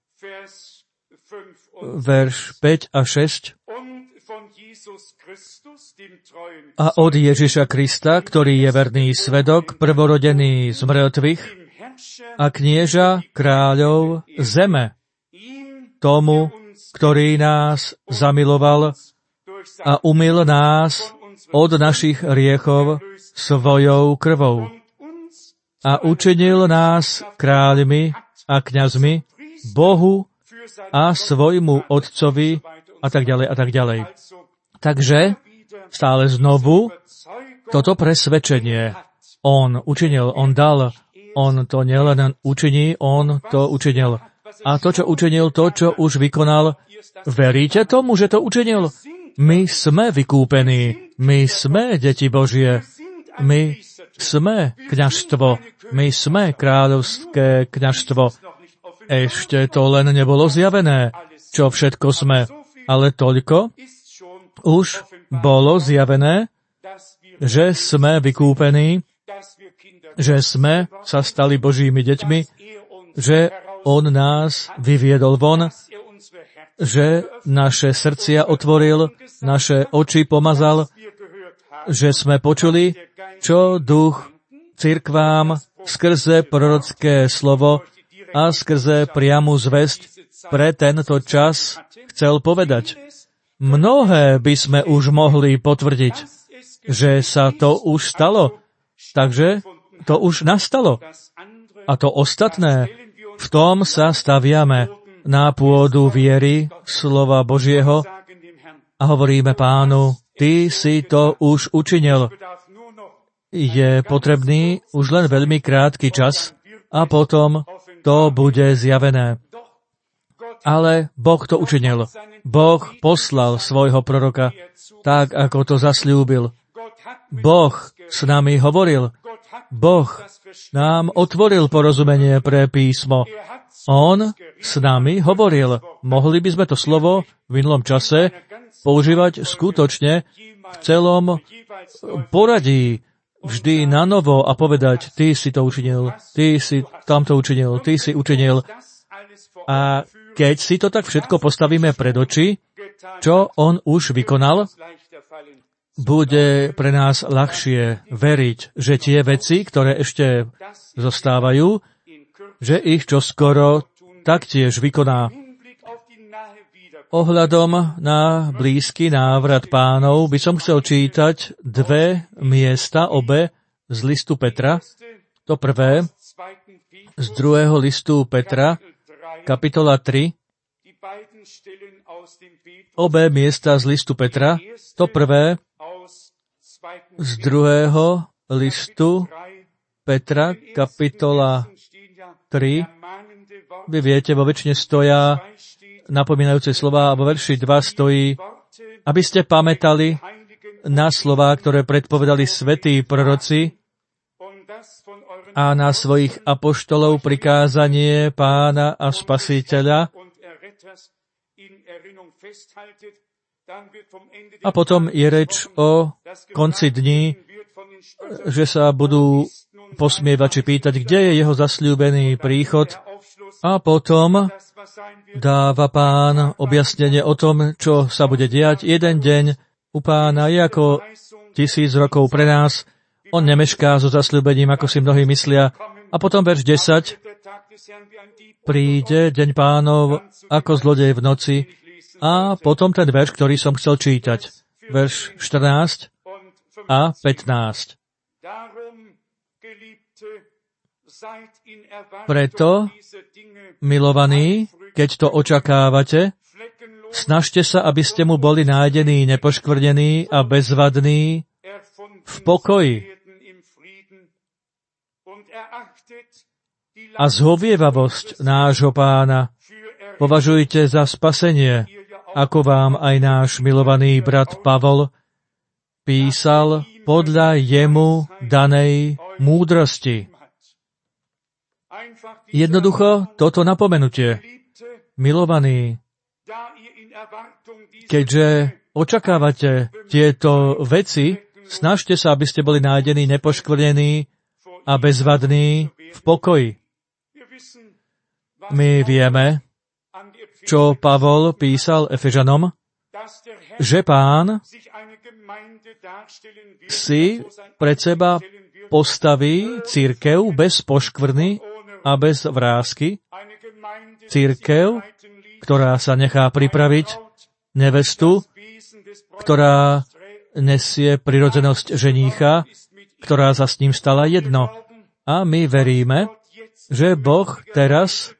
verš päť a šesť. A od Ježiša Krista, ktorý je verný svedok, prvorodený z mŕtvych a knieža kráľov zeme, tomu, ktorý nás zamiloval a umyl nás od našich hriechov svojou krvou a učinil nás kráľmi a kňazmi Bohu a svojmu Otcovi a tak ďalej a tak ďalej. Takže stále znovu toto presvedčenie on učinil, on dal, on to nielen učiní, on to učinil. A to, čo učinil, to, čo už vykonal, veríte tomu, že to učinil? My sme vykúpení, my sme deti Božie, my sme kňazstvo, my sme kráľovské kňazstvo. Ešte to len nebolo zjavené, čo všetko sme, ale toľko už bolo zjavené, že sme vykúpení, že sme sa stali Božími deťmi, že on nás vyviedol von, že naše srdcia otvoril, naše oči pomazal, že sme počuli, čo duch cirkvám skrze prorocké slovo a skrze priamu zvesť pre tento čas chcel povedať. Mnohé by sme už mohli potvrdiť, že sa to už stalo, takže to už nastalo. A to ostatné, v tom sa staviame na pôdu viery slova Božieho a hovoríme Pánu, Ty si to už učinil. Je potrebný už len veľmi krátky čas a potom to bude zjavené. Ale Boh to učinil. Boh poslal svojho proroka tak, ako to zasľúbil. Boh s nami hovoril. Boh nám otvoril porozumenie pre písmo. On s nami hovoril. Mohli by sme to slovo v minulom čase používať skutočne v celom poradí, vždy na novo a povedať, ty si to učinil, ty si tamto učinil, ty si učinil. A keď si to tak všetko postavíme pred oči, čo on už vykonal, bude pre nás ľahšie veriť, že tie veci, ktoré ešte zostávajú, že ich čoskoro taktiež vykoná. Ohľadom na blízky návrat Pánov by som chcel čítať dve miesta, obe z listu Petra. To prvé z druhého listu Petra, kapitola tri. Obe miesta z listu Petra. To prvé z druhého listu Petra, kapitola tri. Vy viete, vo väčšine stoja napomínajúce slova a vo verši dva stojí, aby ste pamätali na slová, ktoré predpovedali svätí proroci a na svojich apoštolov prikázanie Pána a Spasiteľa. A potom je reč o konci dní, že sa budú posmievači pýtať, kde je jeho zasľúbený príchod. A potom dáva Pán objasnenie o tom, čo sa bude diať. Jeden deň u Pána je ako tisíc rokov pre nás. On nemešká so zasľúbením, ako si mnohí myslia. A potom verš desať. Príde deň Pánov ako zlodej v noci. A potom ten verš, ktorý som chcel čítať. Verš štrnásť a pätnásť. Preto, milovaní, keď to očakávate, snažte sa, aby ste mu boli nájdení nepoškvrnení a bezvadní v pokoji a zhovievavosť nášho Pána považujte za spasenie, ako vám aj náš milovaný brat Pavol písal podľa jemu danej múdrosti. Jednoducho toto napomenutie. Milovaní, keďže očakávate tieto veci, snažte sa, aby ste boli nájdení nepoškvrnení a bezvadní v pokoji. My vieme, čo Pavol písal Efežanom, že Pán si pred seba postaví cirkev bez poškvrny a bez vrásky, cirkev, ktorá sa nechá pripraviť, nevestu, ktorá nesie prirodzenosť ženícha, ktorá sa s ním stala jedno. A my veríme, že Boh teraz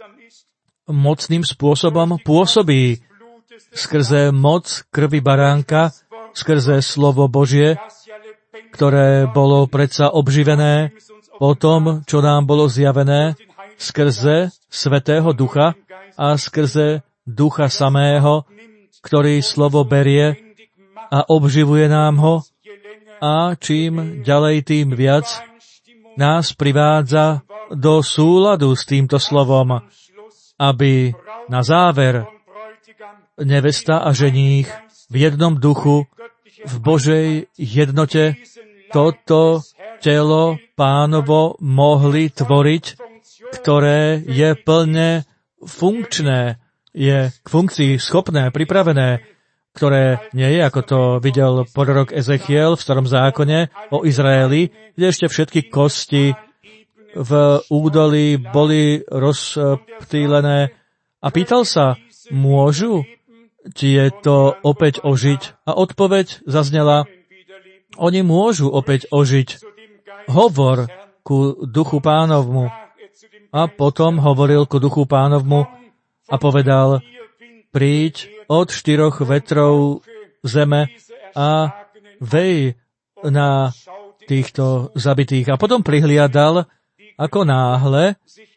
mocným spôsobom pôsobí skrze moc krvi baránka, skrze slovo Božie, ktoré bolo predsa obživené po tom, čo nám bolo zjavené skrze Svätého Ducha a skrze Ducha samého, ktorý slovo berie a obživuje nám ho a čím ďalej, tým viac nás privádza do súladu s týmto slovom, aby na záver nevesta a ženích v jednom duchu, v Božej jednote toto telo Pánovo mohli tvoriť, ktoré je plne funkčné, je k funkcii schopné, pripravené, ktoré nie je, ako to videl prorok Ezechiel v starom zákone o Izraeli, kde ešte všetky kosti v údolí boli rozptýlené a pýtal sa, môžu tieto opäť ožiť? A odpoveď zaznela, oni môžu opäť ožiť. Hovor ku duchu Pánovmu. A potom hovoril ku duchu Pánovmu a povedal, príď od štyroch vetrov zeme a vej na týchto zabitých. A potom prihliadal, ako náhle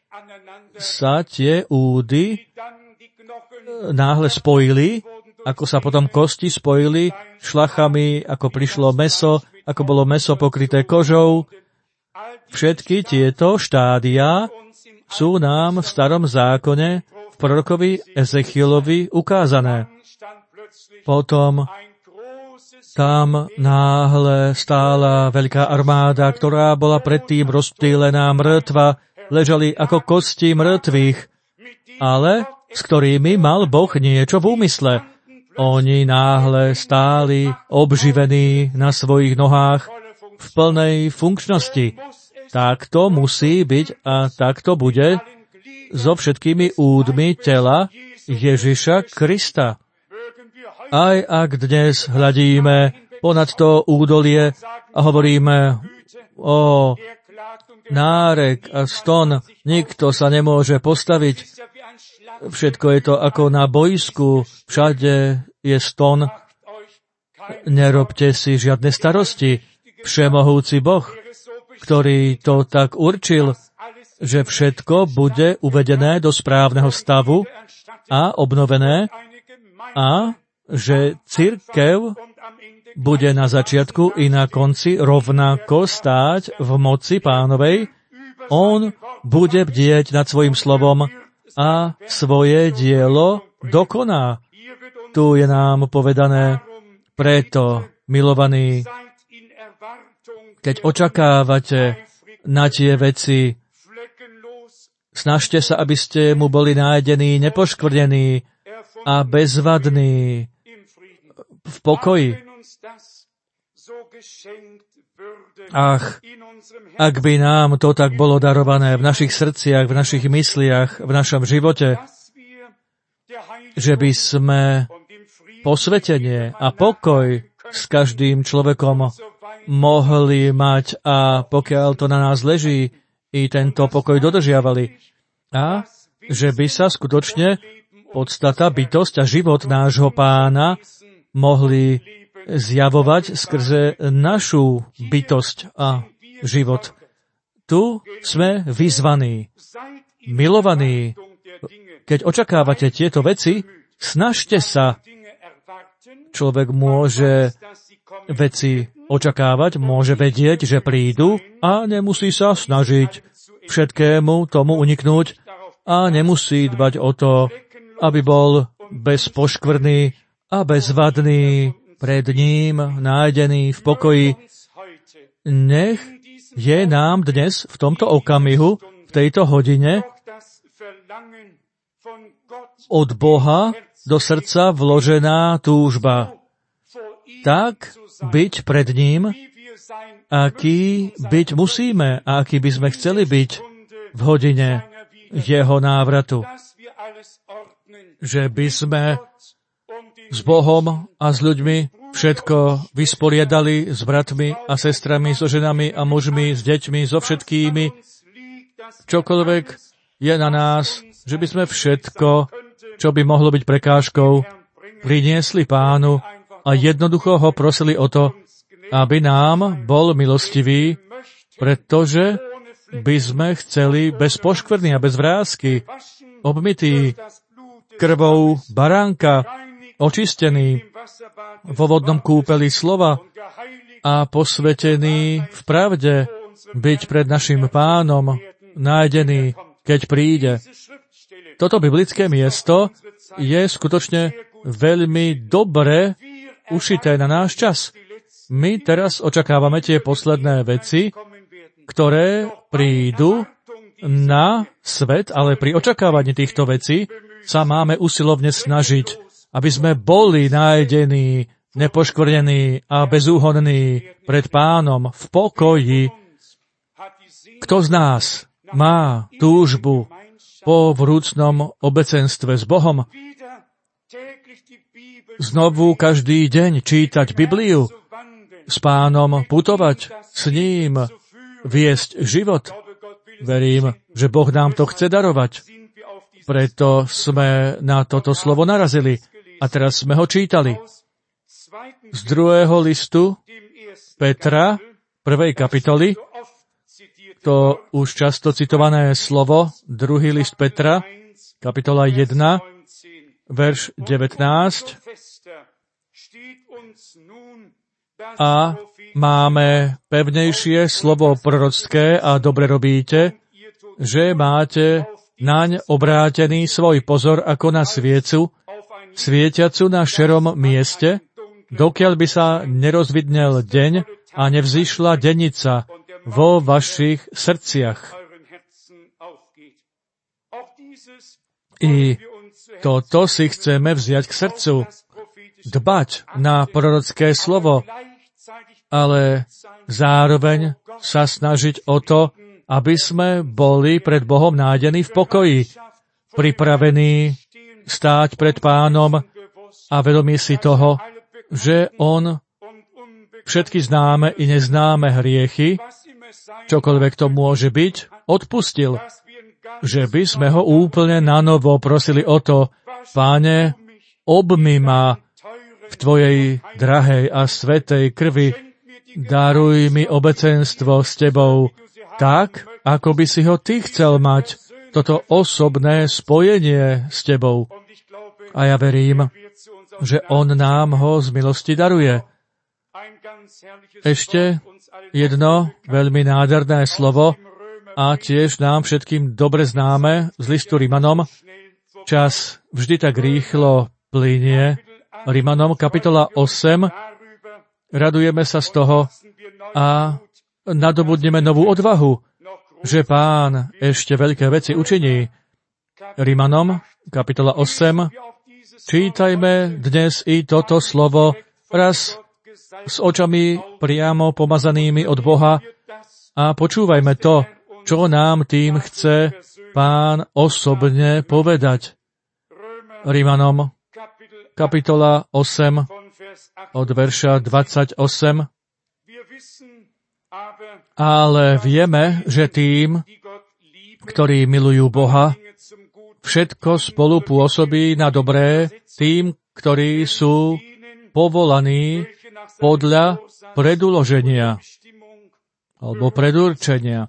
sa tie údy náhle spojili, ako sa potom kosti spojili šlachami, ako prišlo mäso, ako bolo mäso pokryté kožou. Všetky tieto štádia sú nám v starom zákone v prorokovi Ezechielovi ukázané. Potom tam náhle stála veľká armáda, ktorá bola predtým rozptýlená, mŕtva, ležali ako kosti mŕtvych, ale s ktorými mal Boh niečo v úmysle. Oni náhle stáli obživení na svojich nohách v plnej funkčnosti. Tak to musí byť a tak to bude so všetkými údmi tela Ježiša Krista. Aj ak dnes hľadíme ponad to údolie a hovoríme o nárek a ston, nikto sa nemôže postaviť. Všetko je to ako na bojsku, všade je ston. Nerobte si žiadne starosti. Všemohúci Boh, ktorý to tak určil, že všetko bude uvedené do správneho stavu a obnovené a že cirkev bude na začiatku i na konci rovnako stáť v moci Pánovej. On bude bdieť nad svojim slovom a svoje dielo dokoná. Tu je nám povedané, preto, milovaní, keď očakávate na tie veci, snažte sa, aby ste mu boli nájdení nepoškvrnení a bezvadní v pokoji. Ach, ak by nám to tak bolo darované v našich srdciach, v našich mysliach, v našom živote, že by sme posvetenie a pokoj s každým človekom mohli mať a pokiaľ to na nás leží, i tento pokoj dodržiavali. A že by sa skutočne podstata, bytosť a život nášho Pána mohli zjavovať skrze našu bytosť a život. Tu sme vyzvaní, milovaní. Keď očakávate tieto veci, snažte sa. Človek môže veci očakávať, môže vedieť, že prídu a nemusí sa snažiť všetkému tomu uniknúť a nemusí dbať o to, aby bol bezpoškvrný a bezvadný pred ním, nájdený v pokoji. Nech je nám dnes, v tomto okamihu, v tejto hodine, od Boha do srdca vložená túžba. Tak byť pred ním, aký byť musíme a aký by sme chceli byť v hodine jeho návratu. Že by sme s Bohom a s ľuďmi všetko vysporiadali, s bratmi a sestrami, so ženami a mužmi, s deťmi, so všetkými. Čokoľvek je na nás, že by sme všetko, čo by mohlo byť prekážkou, priniesli Pánu a jednoducho ho prosili o to, aby nám bol milostivý, pretože by sme chceli bez poškvrny a bez vrásky, obmytý krvou baránka, očistený vo vodnom kúpeli slova a posvetený v pravde, byť pred našim Pánom nájdený, keď príde. Toto biblické miesto je skutočne veľmi dobre ušité na náš čas. My teraz očakávame tie posledné veci, ktoré prídu na svet, ale pri očakávaní týchto vecí sa máme usilovne snažiť, aby sme boli nájdení, nepoškvrnení a bezúhonní pred Pánom v pokoji. Kto z nás má túžbu po vrúcnom obecenstve s Bohom, znovu každý deň čítať Bibliu, s Pánom putovať, s ním viesť život. Verím, že Boh nám to chce darovať. Preto sme na toto slovo narazili a teraz sme ho čítali. Z druhého listu Petra, prvej kapitoly, to už často citované slovo, druhý list Petra, kapitola jedna, verš devätnásť. A máme pevnejšie slovo prorocké a dobre robíte, že máte naň obrátený svoj pozor ako na sviecu, svietiacu na šerom mieste, dokiaľ by sa nerozvidnel deň a nevzýšla dennica vo vašich srdciach. I toto si chceme vziať k srdcu, dbať na prorocké slovo, ale zároveň sa snažiť o to, aby sme boli pred Bohom nájdení v pokoji, pripravení stáť pred Pánom a vedomí si toho, že On všetky známe i neznáme hriechy, čokoľvek to môže byť, odpustil. Že by sme ho úplne nanovo prosili o to, Páne, obmy ma v Tvojej drahej a svätej krvi, daruj mi obecenstvo s Tebou, tak, ako by si ho Ty chcel mať, toto osobné spojenie s Tebou. A ja verím, že On nám ho z milosti daruje. Ešte jedno veľmi nádherné slovo a tiež nám všetkým dobre známe z listu Rimanom. Čas vždy tak rýchlo plynie. Rimanom, kapitola osem. Radujeme sa z toho a nadobudneme novú odvahu, že Pán ešte veľké veci učiní. Rimanom, kapitola osem. Čítajme dnes i toto slovo raz s očami priamo pomazanými od Boha a počúvajme to, čo nám tým chce Pán osobne povedať. Rimanom, kapitola osem, od verša dvadsaťosem. Ale vieme, že tým, ktorí milujú Boha, všetko spolu pôsobí na dobré tým, ktorí sú povolaní podľa predúloženia alebo predurčenia.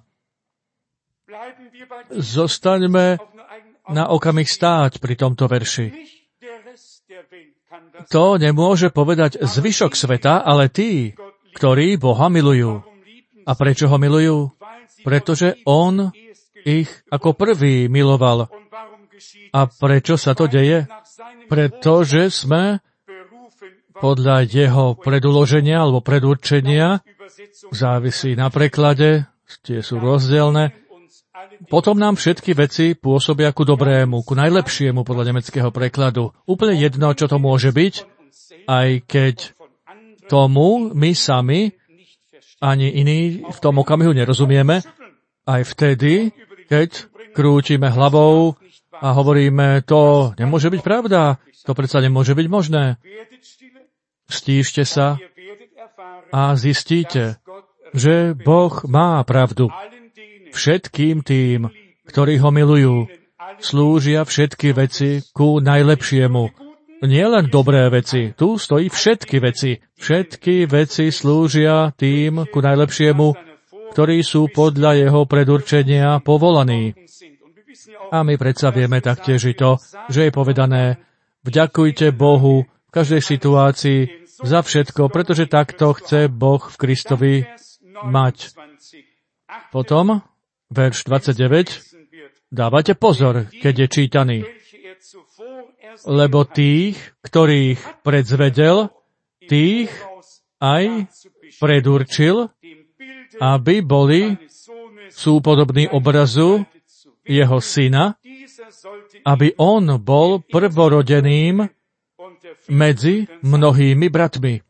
Zostaňme na okamih stáť pri tomto verši. To nemôže povedať zvyšok sveta, ale tí, ktorí Boha milujú. A prečo ho milujú? Pretože On ich ako prvý miloval. A prečo sa to deje? Pretože sme podľa jeho predúloženia alebo predurčenia, závisí na preklade, tie sú rozdielne, potom nám všetky veci pôsobia ku dobrému, ku najlepšiemu podľa nemeckého prekladu. Úplne jedno, čo to môže byť, aj keď tomu my sami ani iní v tom okamihu nerozumieme, aj vtedy, keď krútime hlavou a hovoríme, to nemôže byť pravda, to predsa nemôže byť možné. Stíšte sa a zistíte, že Boh má pravdu. Všetkým tým, ktorí ho milujú, slúžia všetky veci ku najlepšiemu. Nie len dobré veci, tu stojí všetky veci. Všetky veci slúžia tým ku najlepšiemu, ktorí sú podľa jeho predurčenia povolaní. A my predsa vieme taktiež i to, že je povedané, vďakujte Bohu v každej situácii za všetko, pretože takto chce Boh v Kristovi mať. Potom, verš dvadsaťdeväť, dávate pozor, keď je čítaný. Lebo tých, ktorých predzvedel, tých aj predurčil, aby boli súpodobní obrazu jeho syna, aby on bol prvorodeným medzi mnohými bratmi.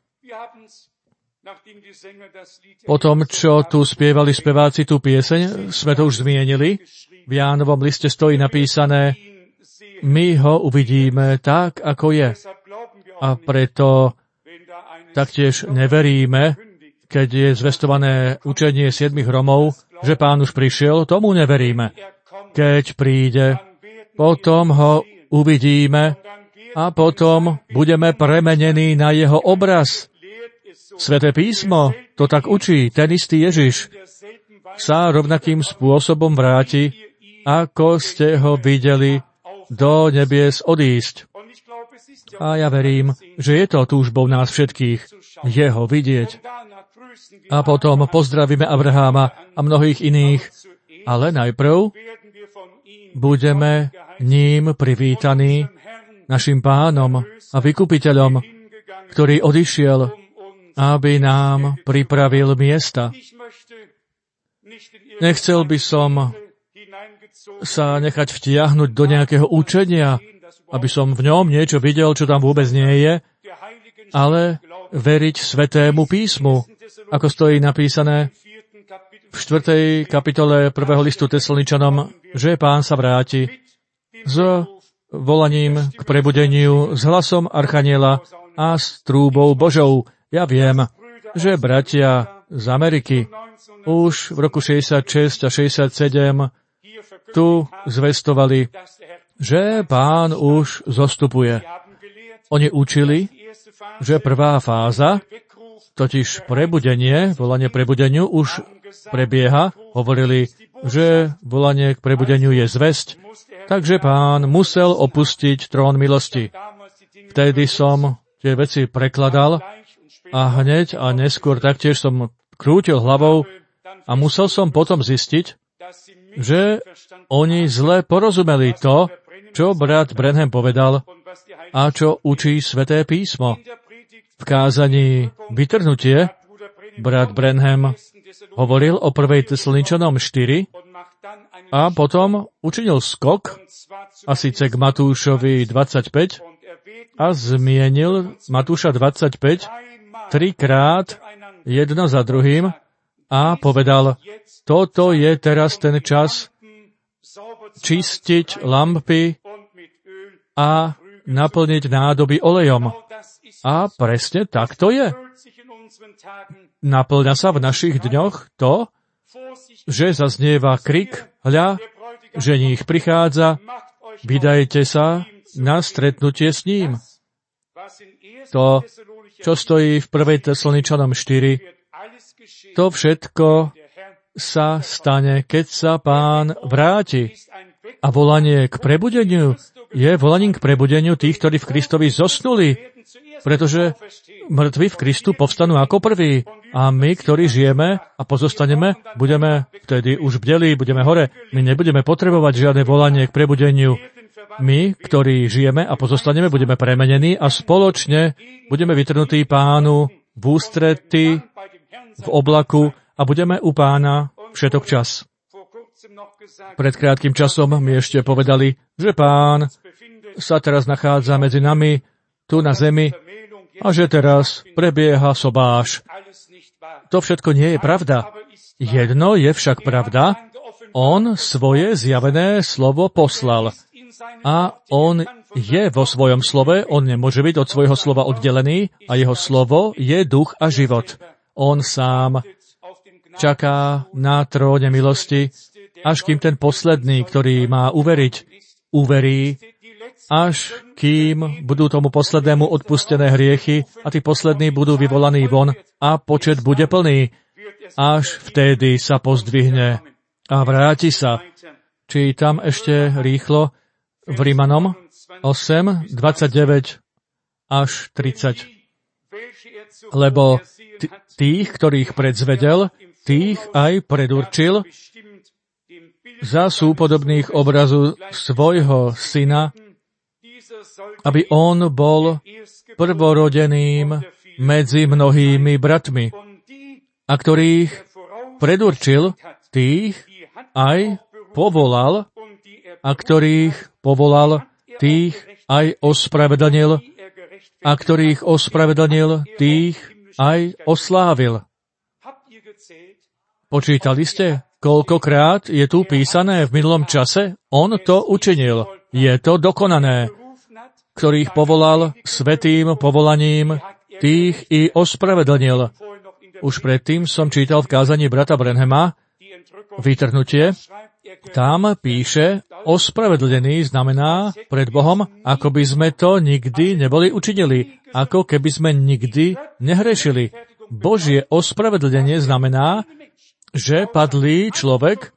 Po tom, čo tu spievali speváci tú pieseň, sme to už zmienili. V Jánovom liste stojí napísané, my ho uvidíme tak, ako je. A preto taktiež neveríme, keď je zvestované učenie siedmich Romov, že Pán už prišiel, tomu neveríme. Keď príde, potom ho uvidíme a potom budeme premenení na jeho obraz. Sväté písmo to tak učí, ten istý Ježiš sa rovnakým spôsobom vráti, ako ste ho videli do nebies odísť. A ja verím, že je to túžbou nás všetkých, jeho vidieť. A potom pozdravíme Abraháma a mnohých iných, ale najprv budeme ním privítaní našim Pánom a Vykupiteľom, ktorý odišiel, aby nám pripravil miesta. Nechcel by som sa nechať vtiahnuť do nejakého učenia, aby som v ňom niečo videl, čo tam vôbec nie je, ale veriť Svätému písmu, ako stojí napísané v štvrtej kapitole prvého listu Tesaloničanom, že Pán sa vráti s volaním k prebudeniu, s hlasom archaniela a s trúbou Božou. Ja viem, že bratia z Ameriky už v roku šesťdesiatšesť a šesťdesiatsedem tu zvestovali, že Pán už zostupuje. Oni učili, že prvá fáza, totiž prebudenie, volanie prebudeniu, už prebieha. Hovorili, že volanie k prebudeniu je zvesť, takže Pán musel opustiť trón milosti. Vtedy som tie veci prekladal a hneď a neskôr taktiež som krútil hlavou a musel som potom zistiť, že oni zle porozumeli to, čo brat Branham povedal a čo učí Sväté písmo. V kázaní Vytrhnutie brat Branham hovoril o prvej Tesaloničanom štyri a potom učinil skok, a síce k Matúšovi dvadsaťpäť, a zmienil Matúša dvadsaťpäť trikrát, jedno za druhým, a povedal, toto je teraz ten čas čistiť lampy a naplniť nádoby olejom. A presne tak to je. Naplňa sa v našich dňoch to, že zaznieva krik, hľa, ženích prichádza, vydajte sa na stretnutie s ním. To, čo stojí v prvej Tesaloničanom štyri, to všetko sa stane, keď sa Pán vráti. A volanie k prebudeniu je volaním k prebudeniu tých, ktorí v Kristovi zosnuli, pretože mŕtvi v Kristu povstanú ako prví. A my, ktorí žijeme a pozostaneme, budeme vtedy už bdeli, budeme hore. My nebudeme potrebovať žiadne volanie k prebudeniu. my, ktorí žijeme a pozostaneme, budeme premenení a spoločne budeme vytrhnutí Pánu v ústrety, v oblaku a budeme u Pána všetok čas. Pred krátkym časom mi ešte povedali, že Pán sa teraz nachádza medzi nami, tu na zemi, a že teraz prebieha sobáš. To všetko nie je pravda. Jedno je však pravda, on svoje zjavené slovo poslal. A on je vo svojom slove, on nemôže byť od svojho slova oddelený a jeho slovo je duch a život. On sám čaká na tróne milosti, až kým ten posledný, ktorý má uveriť, uverí, až kým budú tomu poslednému odpustené hriechy a tí poslední budú vyvolaní von a počet bude plný. Až vtedy sa pozdvihne a vráti sa. Čítam ešte rýchlo v Rimanom osem, dvadsaťdeväť až tridsať. Lebo t- tých, ktorých predzvedel, tých aj predurčil za súpodobných obrazu svojho syna, aby on bol prvorodeným medzi mnohými bratmi, a ktorých predurčil, tých aj povolal, a ktorých povolal, tých aj ospravedlnil, a ktorých ospravedlnil, tých aj oslávil. Počítali ste, koľkokrát je tu písané v minulom čase? On to učinil. Je to dokonané. Ktorých povolal svätým povolaním, tých i ospravedlnil. Už predtým som čítal v kázaní brata Branhama vytrhnutie. Tam píše, ospravedlený znamená pred Bohom, ako by sme to nikdy neboli učinili, ako keby sme nikdy nehrešili. Božie ospravedlenie znamená, že padlý človek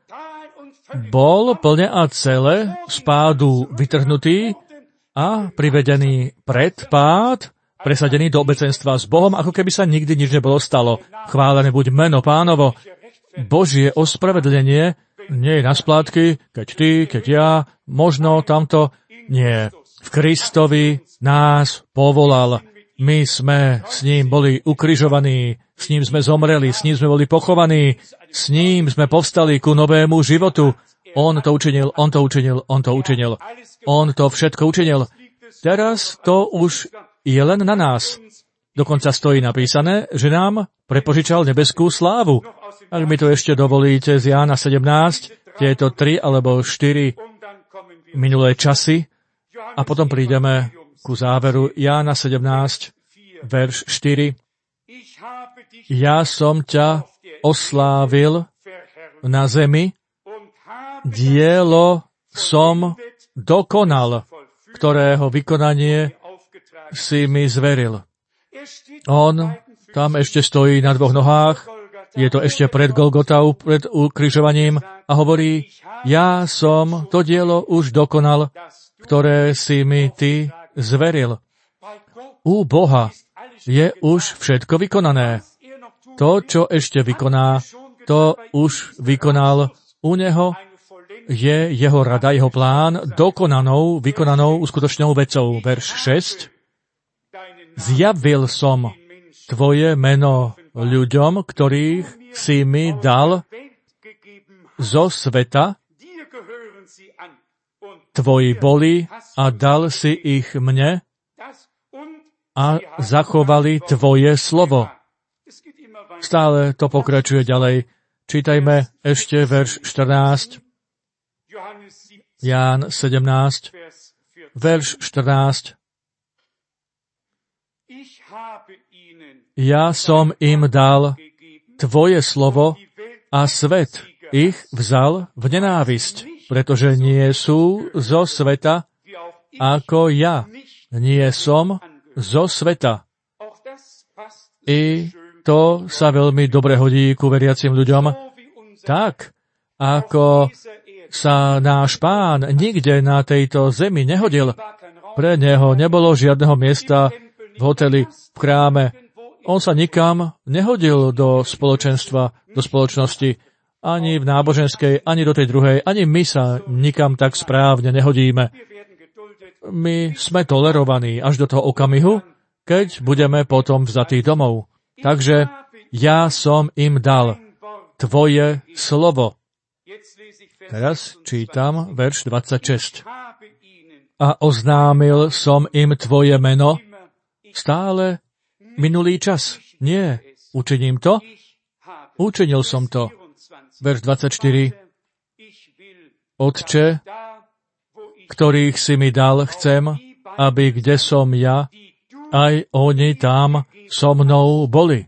bol plne a celé z pádu vytrhnutý a privedený pred pád, presadený do obecenstva s Bohom, ako keby sa nikdy nič nebolo stalo. Chválené buď meno Pánovo. Božie ospravedlenie nie je na splátky, keď ty, keď ja, možno tamto. Nie. V Kristovi nás povolal. My sme s ním boli ukrižovaní, s ním sme zomreli, s ním sme boli pochovaní, s ním sme povstali ku novému životu. On to učinil, on to učinil, on to učinil. On to všetko učinil. Teraz to už je len na nás. Dokonca stojí napísané, že nám prepožičal nebeskú slávu. Ak mi to ešte dovolíte z Jána sedemnásť, tieto tri alebo štyri minulé časy, a potom prídeme ku záveru Jána sedemnásť, verš štyri. Ja som ťa oslávil na zemi, dielo som dokonal, ktorého vykonanie si mi zveril. On tam ešte stojí na dvoch nohách, je to ešte pred Golgotou, pred ukrižovaním a hovorí, ja som to dielo už dokonal, ktoré si mi ty zveril. U Boha je už všetko vykonané. To, čo ešte vykoná, to už vykonal. U neho je jeho rada, jeho plán dokonanou, vykonanou, uskutočnou vecou. Verš šesť. Zjavil som tvoje meno ľuďom, ktorých si mi dal zo sveta, tvoji boli a dal si ich mne a zachovali tvoje slovo. Stále to pokračuje ďalej. Čítajme ešte verš štrnásť. Ján sedemnásť, verš štrnásť. Ja som im dal tvoje slovo a svet ich vzal v nenávisť, pretože nie sú zo sveta, ako ja nie som zo sveta. I to sa veľmi dobre hodí ku veriacim ľuďom. Tak, ako sa náš Pán nikde na tejto zemi nehodil, pre neho nebolo žiadneho miesta v hoteli, v chráme. On sa nikam nehodil do spoločenstva, do spoločnosti, ani v náboženskej, ani do tej druhej, ani my sa nikam tak správne nehodíme. my sme tolerovaní až do toho okamihu, keď budeme potom vzatí domov. Takže ja som im dal tvoje slovo. Teraz čítam verš dvadsaťšesť. A oznámil som im tvoje meno. Stále minulý čas. Nie, učiním to. Učinil som to. Verš dvadsaťštyri. Otče, ktorých si mi dal, chcem, aby kde som ja, aj oni tam so mnou boli.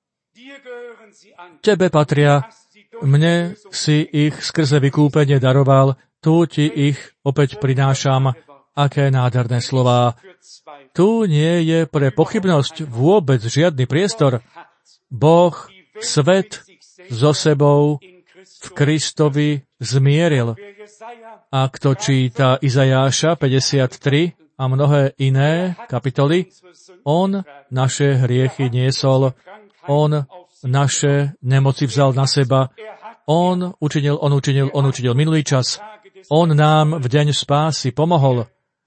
Tebe patria, mne si ich skrze vykúpenie daroval, tu ti ich opäť prinášam. Aké nádherné slová. Tu nie je pre pochybnosť vôbec žiadny priestor. Boh svet so sebou v Kristovi zmieril. A kto číta Izajáša päťdesiattri a mnohé iné kapitoly, on naše hriechy niesol, on naše nemoci vzal na seba, on učinil, on učinil, on učinil minulý čas, on nám v deň spásy pomohol.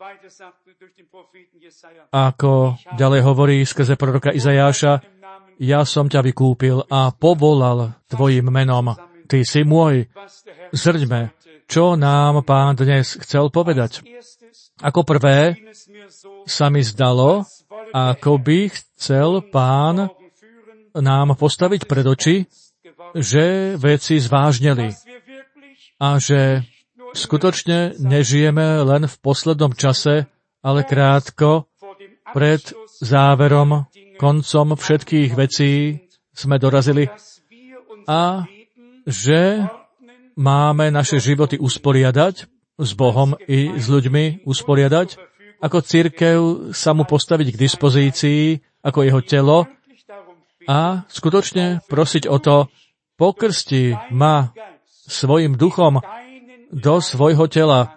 Ako ďalej hovorí skrze proroka Izajáša, ja som ťa vykúpil a povolal tvojim menom. Ty si môj. Zrďme, čo nám Pán dnes chcel povedať. Ako prvé sa mi zdalo, ako by chcel Pán nám postaviť pred oči, že veci zvážneli a že skutočne nežijeme len v poslednom čase, ale krátko pred záverom, koncom všetkých vecí sme dorazili a že máme naše životy usporiadať s Bohom i s ľuďmi usporiadať, ako cirkev sa mu postaviť k dispozícii, ako jeho telo a skutočne prosiť o to, pokrsti ma svojim duchom do svojho tela,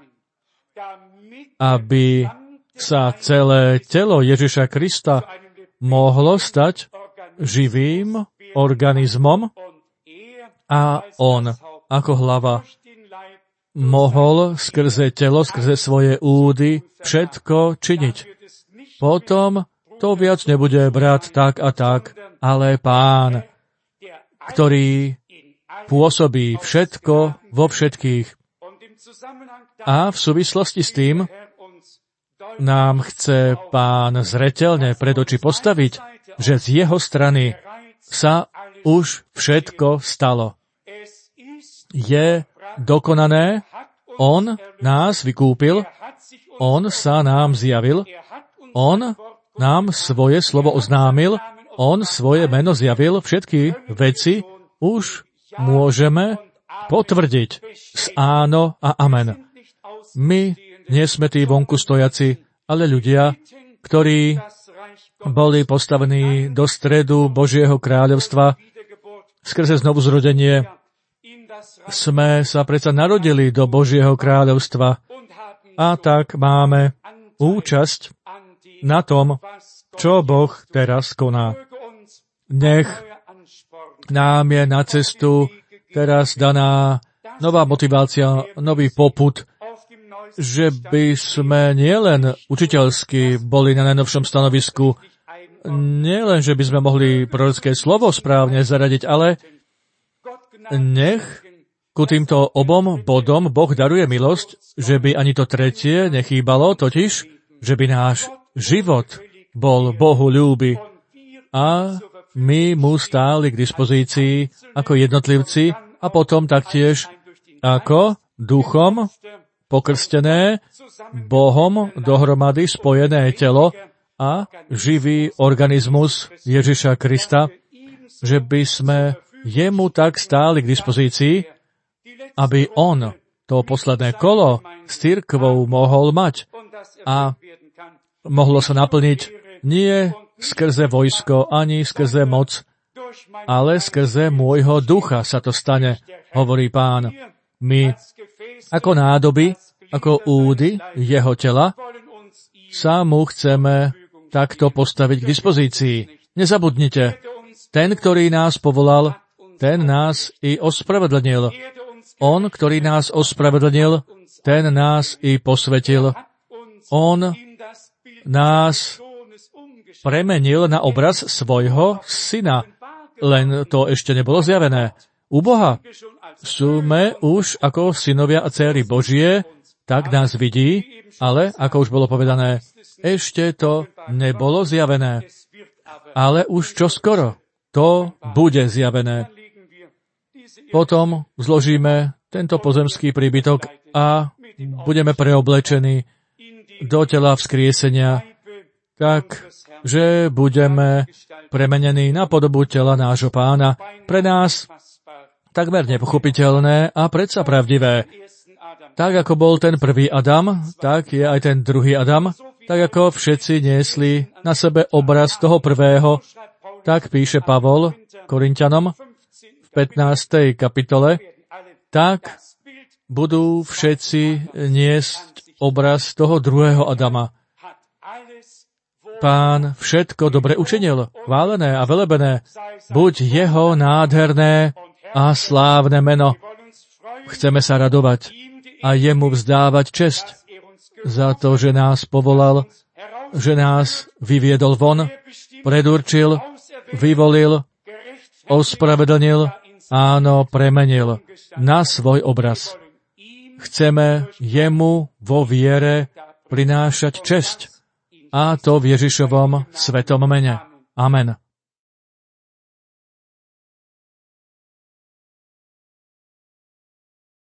aby sa celé telo Ježiša Krista mohlo stať živým organizmom a on ako hlava mohol skrze telo, skrze svoje údy všetko činiť. Potom to viac nebude brat tak a tak, ale Pán, ktorý pôsobí všetko vo všetkých. A v súvislosti s tým nám chce Pán zreteľne pred oči postaviť, že z jeho strany sa už všetko stalo. Je dokonané, on nás vykúpil, on sa nám zjavil, on nám svoje slovo oznámil, on svoje meno zjavil, všetky veci už môžeme potvrdiť s áno a amen. My nie sme tí vonku stojaci, ale ľudia, ktorí boli postavení do stredu Božieho kráľovstva skrze znovuzrodenie, sme sa predsa narodili do Božieho kráľovstva a tak máme účasť na tom, čo Boh teraz koná. Nech nám je na cestu teraz daná nová motivácia, nový popud, že by sme nielen učiteľsky boli na najnovšom stanovisku, nielen, že by sme mohli prorocké slovo správne zaradiť, ale nech ku týmto obom bodom Boh daruje milosť, že by ani to tretie nechýbalo, totiž, že by náš život bol Bohu ľúby a my mu stáli k dispozícii ako jednotlivci a potom taktiež ako duchom pokrstené, Bohom dohromady spojené telo a živý organizmus Ježiša Krista, že by sme jemu tak stáli k dispozícii, aby on to posledné kolo s cirkvou mohol mať a mohlo sa naplniť nie skrze vojsko, ani skrze moc, ale skrze môjho ducha sa to stane, hovorí Pán. My, ako nádoby, ako údy jeho tela, sa mu chceme takto postaviť k dispozícii. Nezabudnite, ten, ktorý nás povolal, ten nás i ospravedlnil. On, ktorý nás ospravedlnil, ten nás i posvetil On nás premenil na obraz svojho syna. Len to ešte nebolo zjavené. U Boha sme už ako synovia a dcéry Božie, tak nás vidí, ale, ako už bolo povedané, ešte to nebolo zjavené. Ale už čoskoro to bude zjavené. Potom zložíme tento pozemský príbytok a budeme preoblečení do tela vzkriesenia, tak, že budeme premenení na podobu tela nášho Pána. Pre nás takmer nepochopiteľné a predsa pravdivé. Tak, ako bol ten prvý Adam, tak je aj ten druhý Adam. Tak, ako všetci niesli na sebe obraz toho prvého, tak píše Pavol Korinťanom v pätnástej kapitole, tak budú všetci niesť obraz toho druhého Adama. Pán všetko dobre učinil, chválené a velebené, buď jeho nádherné a slávne meno. Chceme sa radovať a jemu vzdávať česť za to, že nás povolal, že nás vyviedol von, predurčil, vyvolil, ospravedlnil, áno, premenil na svoj obraz. Chceme jemu vo viere prinášať česť, a to v Ježišovom svetom mene. Amen.